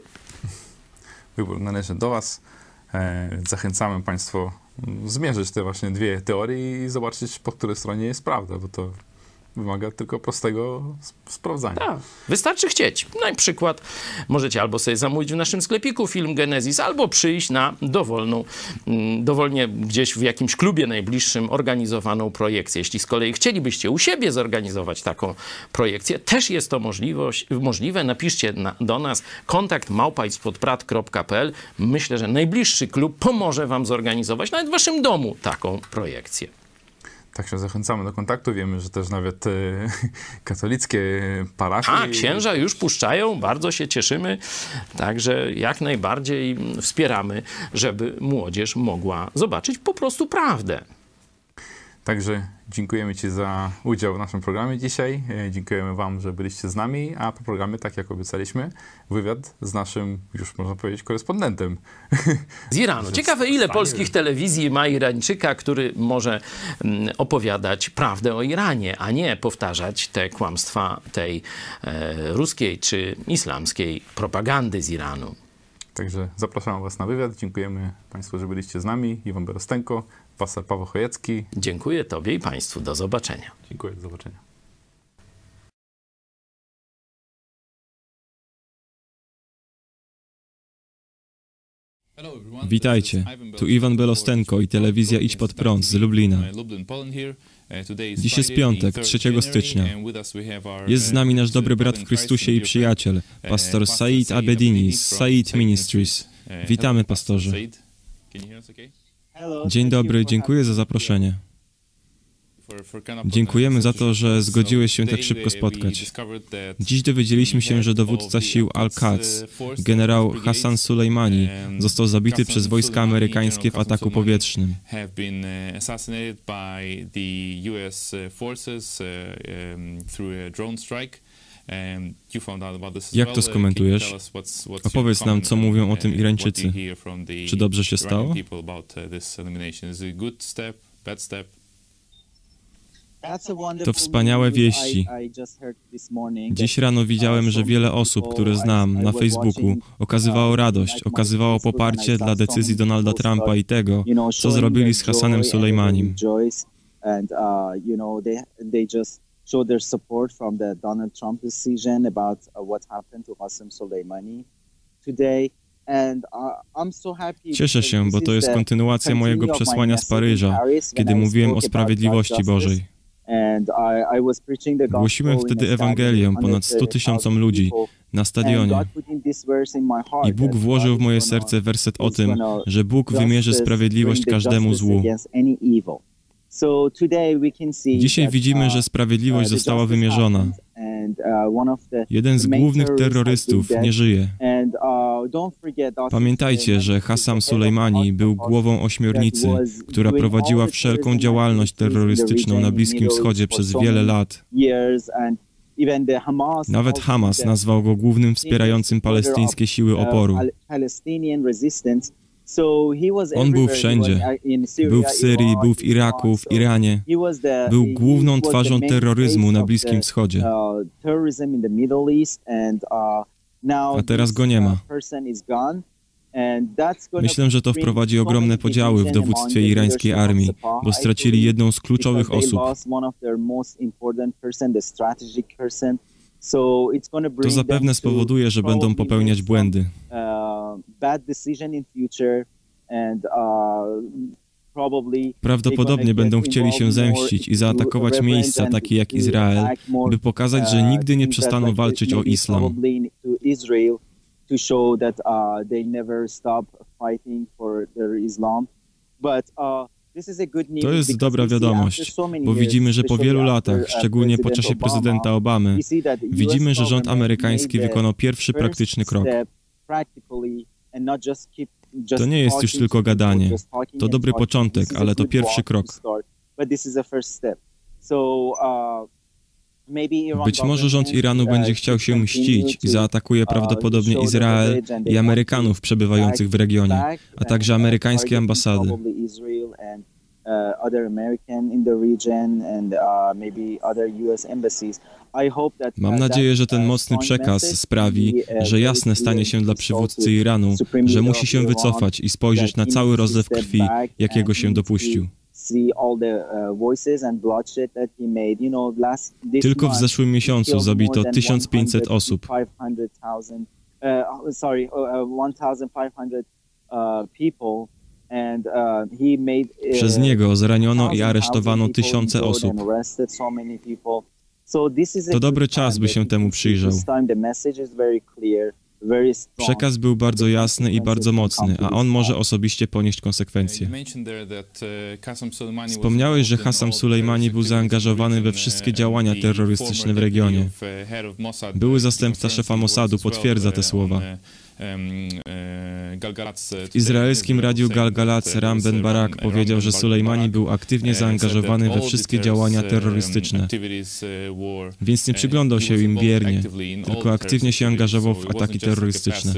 Wybór należy do was. Zachęcamy państwo zmierzyć te właśnie dwie teorie i zobaczyć, po której stronie jest prawda, bo to wymaga tylko prostego sprawdzania. Tak, wystarczy chcieć. Na przykład możecie albo sobie zamówić w naszym sklepiku film Genezis, albo przyjść na dowolną, dowolnie gdzieś w jakimś klubie najbliższym organizowaną projekcję. Jeśli z kolei chcielibyście u siebie zorganizować taką projekcję, też jest to możliwość, możliwe. Napiszcie na, do nas kontakt małpa ispodprat kropka p l. Myślę, że najbliższy klub pomoże wam zorganizować nawet w waszym domu taką projekcję. Także zachęcamy do kontaktu. Wiemy, że też nawet e, katolickie parafie... A, księża już puszczają, bardzo się cieszymy. Także jak najbardziej wspieramy, żeby młodzież mogła zobaczyć po prostu prawdę. Także dziękujemy ci za udział w naszym programie dzisiaj. E, dziękujemy wam, że byliście z nami, a po programie, tak jak obiecaliśmy, wywiad z naszym, już można powiedzieć, korespondentem. Z Iranu. Ciekawe, ile polskich telewizji ma Irańczyka, który może mm, opowiadać prawdę o Iranie, a nie powtarzać te kłamstwa tej e, ruskiej czy islamskiej propagandy z Iranu. Także zapraszam was na wywiad. Dziękujemy państwu, że byliście z nami. Iwan Berostenko, pastor Paweł Chojecki. Dziękuję tobie i państwu. Do zobaczenia. Dziękuję, do zobaczenia. Witajcie, tu Iwan Belostenko i telewizja Idź Pod Prąd z Lublina. Dziś jest piątek, trzeciego stycznia. Jest z nami nasz dobry brat w Chrystusie i przyjaciel, pastor Said Abedini z Said Ministries. Witamy, pastorze. Dzień dobry, dziękuję za zaproszenie. Dziękujemy za to, że zgodziłeś się tak szybko spotkać. Dziś dowiedzieliśmy się, że dowódca sił Al-Quds, generał Hassan Sulejmani, został zabity przez wojska amerykańskie w ataku powietrznym. Jak to skomentujesz? Opowiedz nam, co mówią o tym Irańczycy. Czy dobrze się stało? To wspaniałe wieści. Dziś rano widziałem, że wiele osób, które znam na Facebooku, okazywało radość, okazywało poparcie dla decyzji Donalda Trumpa i tego, co zrobili z Hassanem Sulejmanim. Cieszę się, bo to jest kontynuacja mojego przesłania z Paryża, kiedy mówiłem o sprawiedliwości Bożej. Głosiłem wtedy Ewangelię ponad stu tysiącom ludzi na stadionie. I Bóg włożył w moje serce werset o tym, że Bóg wymierzy sprawiedliwość każdemu złu. Dzisiaj widzimy, że sprawiedliwość została wymierzona. Jeden z głównych terrorystów nie żyje. Pamiętajcie, że Hassan Sulejmani był głową ośmiornicy, która prowadziła wszelką działalność terrorystyczną na Bliskim Wschodzie przez wiele lat. Nawet Hamas nazwał go głównym wspierającym palestyńskie siły oporu. On był wszędzie. Był w Syrii, był w Iraku, w Iranie. Był główną twarzą terroryzmu na Bliskim Wschodzie. A teraz go nie ma. Myślę, że to wprowadzi ogromne podziały w dowództwie irańskiej armii, bo stracili jedną z kluczowych osób. To zapewne spowoduje, że będą popełniać błędy. Prawdopodobnie będą chcieli się zemścić i zaatakować miejsca takie jak Izrael, by pokazać, że nigdy nie przestaną walczyć o islam. To jest dobra wiadomość, bo widzimy, że po wielu latach, szczególnie po czasie prezydenta Obamy, widzimy, że rząd amerykański wykonał pierwszy praktyczny krok. To nie jest już tylko gadanie. To dobry początek, ale to pierwszy krok. Być może rząd Iranu będzie chciał się mścić i zaatakuje prawdopodobnie Izrael i Amerykanów przebywających w regionie, a także amerykańskie ambasady. Mam nadzieję, że ten mocny przekaz sprawi, że jasne stanie się dla przywódcy Iranu, że musi się wycofać i spojrzeć na cały rozlew krwi, jakiego się dopuścił. Tylko w zeszłym miesiącu zabito tysiąc pięćset osób. Przez niego zraniono i aresztowano tysiące osób. To dobry czas, by się temu przyjrzał. Przekaz był bardzo jasny i bardzo mocny, a on może osobiście ponieść konsekwencje. Wspomniałeś, że Hassan Sulejmani był zaangażowany we wszystkie działania terrorystyczne w regionie. Były zastępca szefa Mossadu potwierdza te słowa. W izraelskim radiu Galgalatz Ram Ben Barak powiedział, że Sulejmani był aktywnie zaangażowany we wszystkie działania terrorystyczne, więc nie przyglądał się im biernie, tylko aktywnie się angażował w ataki terrorystyczne.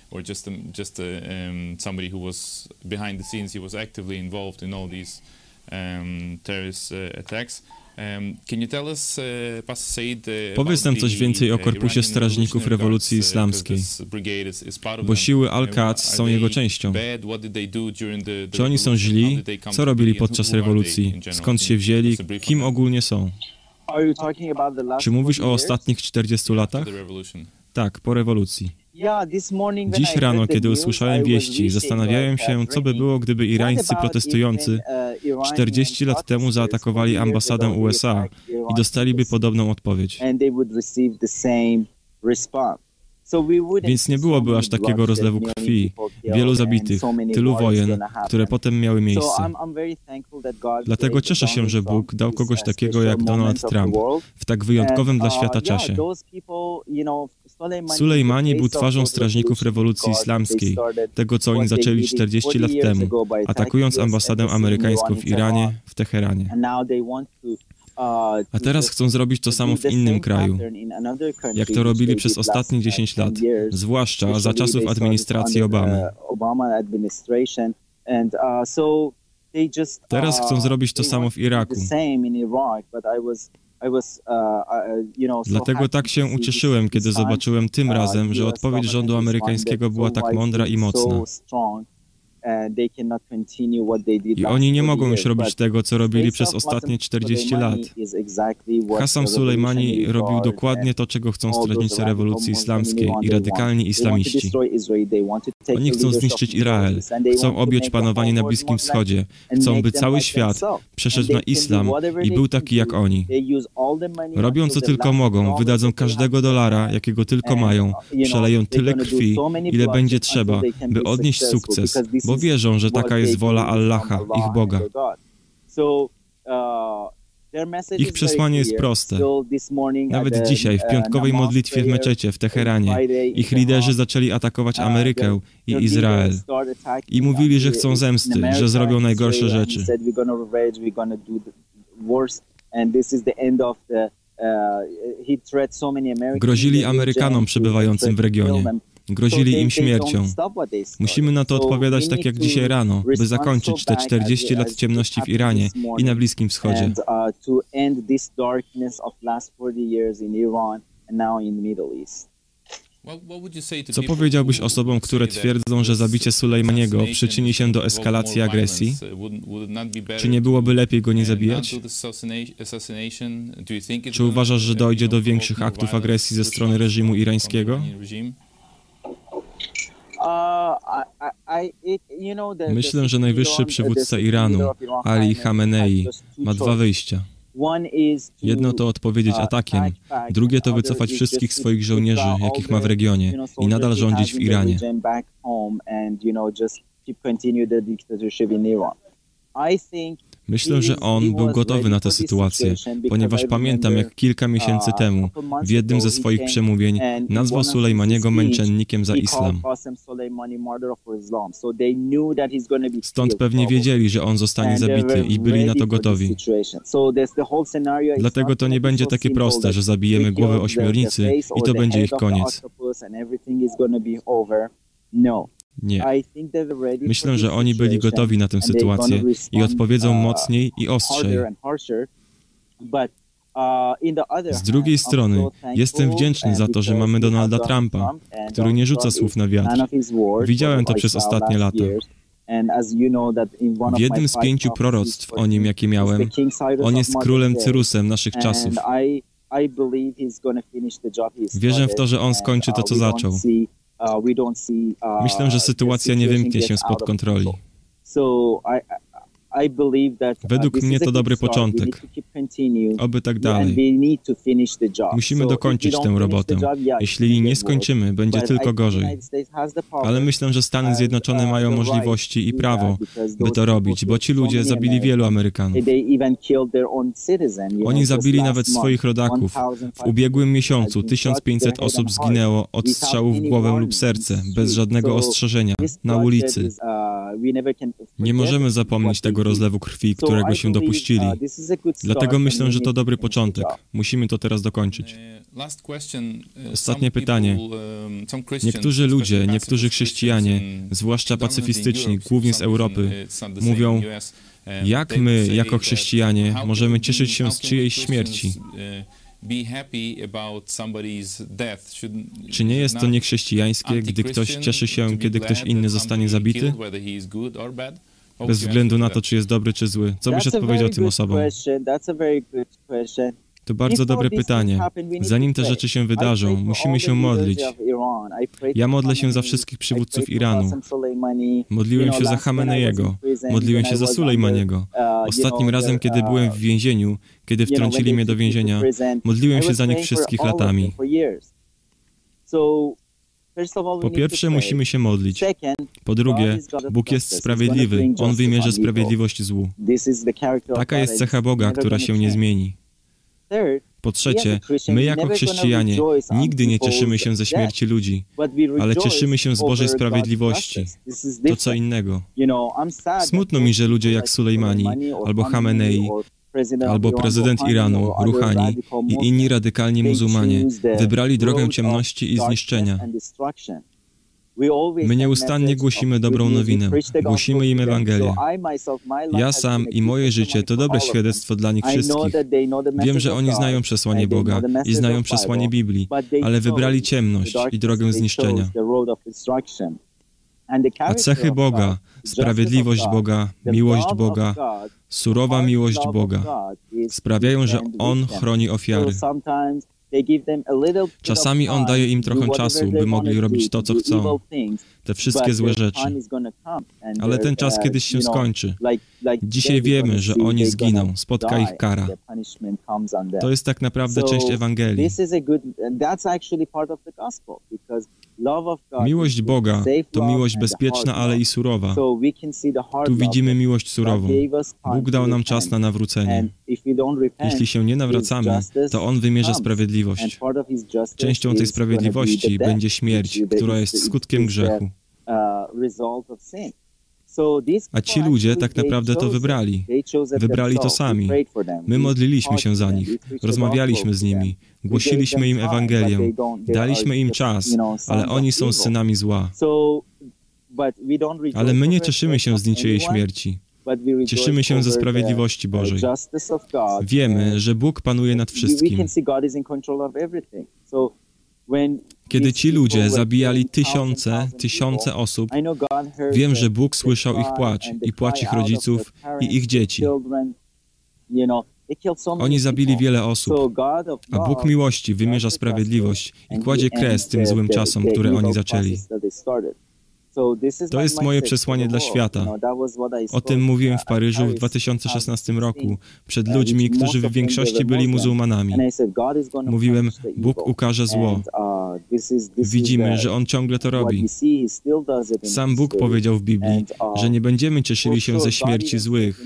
Powiedz nam coś więcej o Korpusie Strażników Rewolucji Islamskiej, bo siły Al-Quds są jego częścią. Czy oni są źli? Co robili podczas rewolucji? Skąd się wzięli? Kim ogólnie są? Czy mówisz o ostatnich czterdziestu latach? Tak, po rewolucji. Dziś rano, kiedy usłyszałem wieści, zastanawiałem się, co by było, gdyby irańscy protestujący czterdzieści lat temu zaatakowali ambasadę U S A i dostaliby podobną odpowiedź. Więc nie byłoby aż takiego rozlewu krwi, wielu zabitych, tylu wojen, które potem miały miejsce. Dlatego cieszę się, że Bóg dał kogoś takiego jak Donald Trump w tak wyjątkowym dla świata czasie. Sulejmani był twarzą strażników rewolucji islamskiej, tego co oni zaczęli czterdzieści lat temu, atakując ambasadę amerykańską w Iranie, w Teheranie. A teraz chcą zrobić to samo w innym kraju, jak to robili przez ostatnie dziesięć lat, zwłaszcza za czasów administracji Obamy. Teraz chcą zrobić to samo w Iraku. Dlatego tak się ucieszyłem, kiedy zobaczyłem tym razem, że odpowiedź rządu amerykańskiego była tak mądra i mocna. I oni nie mogą już robić tego, co robili przez ostatnie czterdzieści lat. Qassem Sulejmani robił dokładnie to, czego chcą strażnicy rewolucji islamskiej i radykalni islamiści. Oni chcą zniszczyć Izrael, chcą objąć panowanie na Bliskim Wschodzie, chcą, by cały świat przeszedł na islam i był taki jak oni. Robią co tylko mogą, wydadzą każdego dolara, jakiego tylko mają, przeleją tyle krwi, ile będzie trzeba, by odnieść sukces, bo wierzą, że taka jest wola Allaha, ich Boga. Ich przesłanie jest proste. Nawet dzisiaj, w piątkowej modlitwie w meczecie w Teheranie, ich liderzy zaczęli atakować Amerykę i Izrael. I mówili, że chcą zemsty, że zrobią najgorsze rzeczy. Grozili Amerykanom przebywającym w regionie. Grozili im śmiercią. Musimy na to odpowiadać tak jak dzisiaj rano, by zakończyć te czterdzieści lat ciemności w Iranie i na Bliskim Wschodzie. Co powiedziałbyś osobom, które twierdzą, że zabicie Sulejmaniego przyczyni się do eskalacji agresji? Czy nie byłoby lepiej go nie zabijać? Czy uważasz, że dojdzie do większych aktów agresji ze strony reżimu irańskiego? Myślę, że najwyższy przywódca Iranu, Ali Khamenei, ma dwa wyjścia. Jedno to odpowiedzieć atakiem, drugie to wycofać wszystkich swoich żołnierzy, jakich ma w regionie, i nadal rządzić w Iranie. Myślę, że on był gotowy na tę sytuację, ponieważ pamiętam, jak kilka miesięcy temu w jednym ze swoich przemówień nazwał Sulejmaniego męczennikiem za islam. Stąd pewnie wiedzieli, że on zostanie zabity i byli na to gotowi. Dlatego to nie będzie takie proste, że zabijemy głowę ośmiornicy i to będzie ich koniec. Nie. Myślę, że oni byli gotowi na tę sytuację i odpowiedzą mocniej i ostrzej. Z drugiej strony, jestem wdzięczny za to, że mamy Donalda Trumpa, który nie rzuca słów na wiatr. Widziałem to przez ostatnie lata. W jednym z pięciu proroctw o nim, jakie miałem, on jest królem Cyrusem naszych czasów. Wierzę w to, że on skończy to, co zaczął. Myślę, że sytuacja nie wymknie się spod kontroli. Według mnie to dobry początek. Oby tak dalej. Musimy dokończyć tę robotę. Jeśli jej nie skończymy, będzie tylko gorzej. Ale myślę, że Stany Zjednoczone mają możliwości i prawo, by to robić, bo ci ludzie zabili wielu Amerykanów. Oni zabili nawet swoich rodaków. W ubiegłym miesiącu tysiąc pięćset osób zginęło od strzału w głowę lub serce, bez żadnego ostrzeżenia, na ulicy. Nie możemy zapomnieć tego rozlewu krwi, którego się dopuścili. Dlatego myślę, że to dobry początek. Musimy to teraz dokończyć. Ostatnie pytanie. Niektórzy ludzie, niektórzy chrześcijanie, zwłaszcza pacyfistyczni, głównie z Europy, mówią, jak my, jako chrześcijanie, możemy cieszyć się z czyjejś śmierci? Czy nie jest to niechrześcijańskie, gdy ktoś cieszy się, kiedy ktoś inny zostanie zabity? Bez względu na to, czy jest dobry, czy zły. Co byś odpowiedział tym osobom? To bardzo dobre pytanie. Zanim te rzeczy się wydarzą, musimy się modlić. Ja modlę się za wszystkich przywódców Iranu. Modliłem się za Khameneiego. Modliłem się za Sulejmaniego. Ostatnim razem, kiedy byłem w więzieniu, kiedy wtrącili mnie do więzienia, modliłem się za nich wszystkich latami. Po pierwsze, musimy się modlić. Po drugie, Bóg jest sprawiedliwy. On wymierza sprawiedliwość złu. Taka jest cecha Boga, która się nie zmieni. Po trzecie, my jako chrześcijanie nigdy nie cieszymy się ze śmierci ludzi, ale cieszymy się z Bożej sprawiedliwości. To co innego. Smutno mi, że ludzie jak Sulejmani, albo Khamenei, albo prezydent Iranu, Rouhani i inni radykalni muzułmanie wybrali drogę ciemności i zniszczenia. My nieustannie głosimy dobrą nowinę, głosimy im Ewangelię. Ja sam i moje życie to dobre świadectwo dla nich wszystkich. Wiem, że oni znają przesłanie Boga i znają przesłanie Biblii, ale wybrali ciemność i drogę zniszczenia. A cechy Boga, sprawiedliwość Boga, miłość Boga, surowa miłość Boga sprawiają, że On chroni ofiary. Czasami On daje im trochę czasu, by mogli robić to, co chcą, te wszystkie złe rzeczy. Ale ten czas kiedyś się skończy. Dzisiaj wiemy, że oni zginą, spotka ich kara. To jest tak naprawdę część Ewangelii. Miłość Boga to miłość bezpieczna, ale i surowa. Tu widzimy miłość surową. Bóg dał nam czas na nawrócenie. Jeśli się nie nawracamy, to On wymierza sprawiedliwość. Częścią tej sprawiedliwości będzie śmierć, która jest skutkiem grzechu. A ci ludzie tak naprawdę to wybrali. Wybrali to sami. My modliliśmy się za nich, rozmawialiśmy z nimi, głosiliśmy im Ewangelię, daliśmy im czas, ale oni są synami zła. Ale my nie cieszymy się z niczyjej śmierci. Cieszymy się ze sprawiedliwości Bożej. Wiemy, że Bóg panuje nad wszystkim. Kiedy ci ludzie zabijali tysiące, tysiące osób, wiem, że Bóg słyszał ich płacz i płacz ich rodziców i ich dzieci. Oni zabili wiele osób, a Bóg miłości wymierza sprawiedliwość i kładzie kres tym złym czasom, które oni zaczęli. To jest moje przesłanie dla świata. O tym mówiłem w Paryżu w dwa tysiące szesnastym roku przed ludźmi, którzy w większości byli muzułmanami. Mówiłem, Bóg ukaże zło. Widzimy, że On ciągle to robi. Sam Bóg powiedział w Biblii, że nie będziemy cieszyli się ze śmierci złych.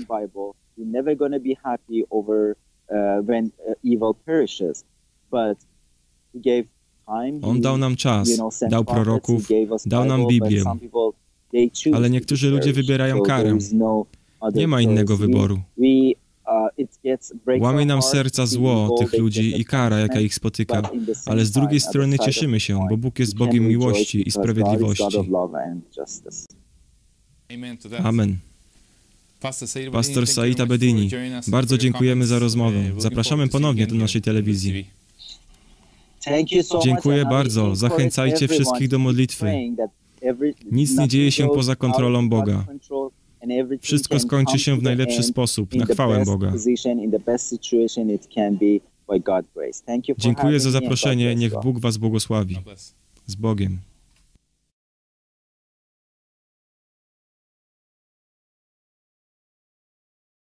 On dał nam czas, dał proroków, dał nam Biblię, ale niektórzy ludzie wybierają karę. Nie ma innego wyboru. Łamie nam serca zło tych ludzi i kara, jaka ich spotyka, ale z drugiej strony cieszymy się, bo Bóg jest Bogiem miłości i sprawiedliwości. Amen. Pastor Said Abedini, bardzo dziękujemy za rozmowę. Zapraszamy ponownie do naszej telewizji. Dziękuję bardzo. Zachęcajcie wszystkich do modlitwy. Nic nie dzieje się poza kontrolą Boga. Wszystko skończy się w najlepszy sposób, na chwałę Boga. Dziękuję za zaproszenie. Niech Bóg was błogosławi. Z Bogiem.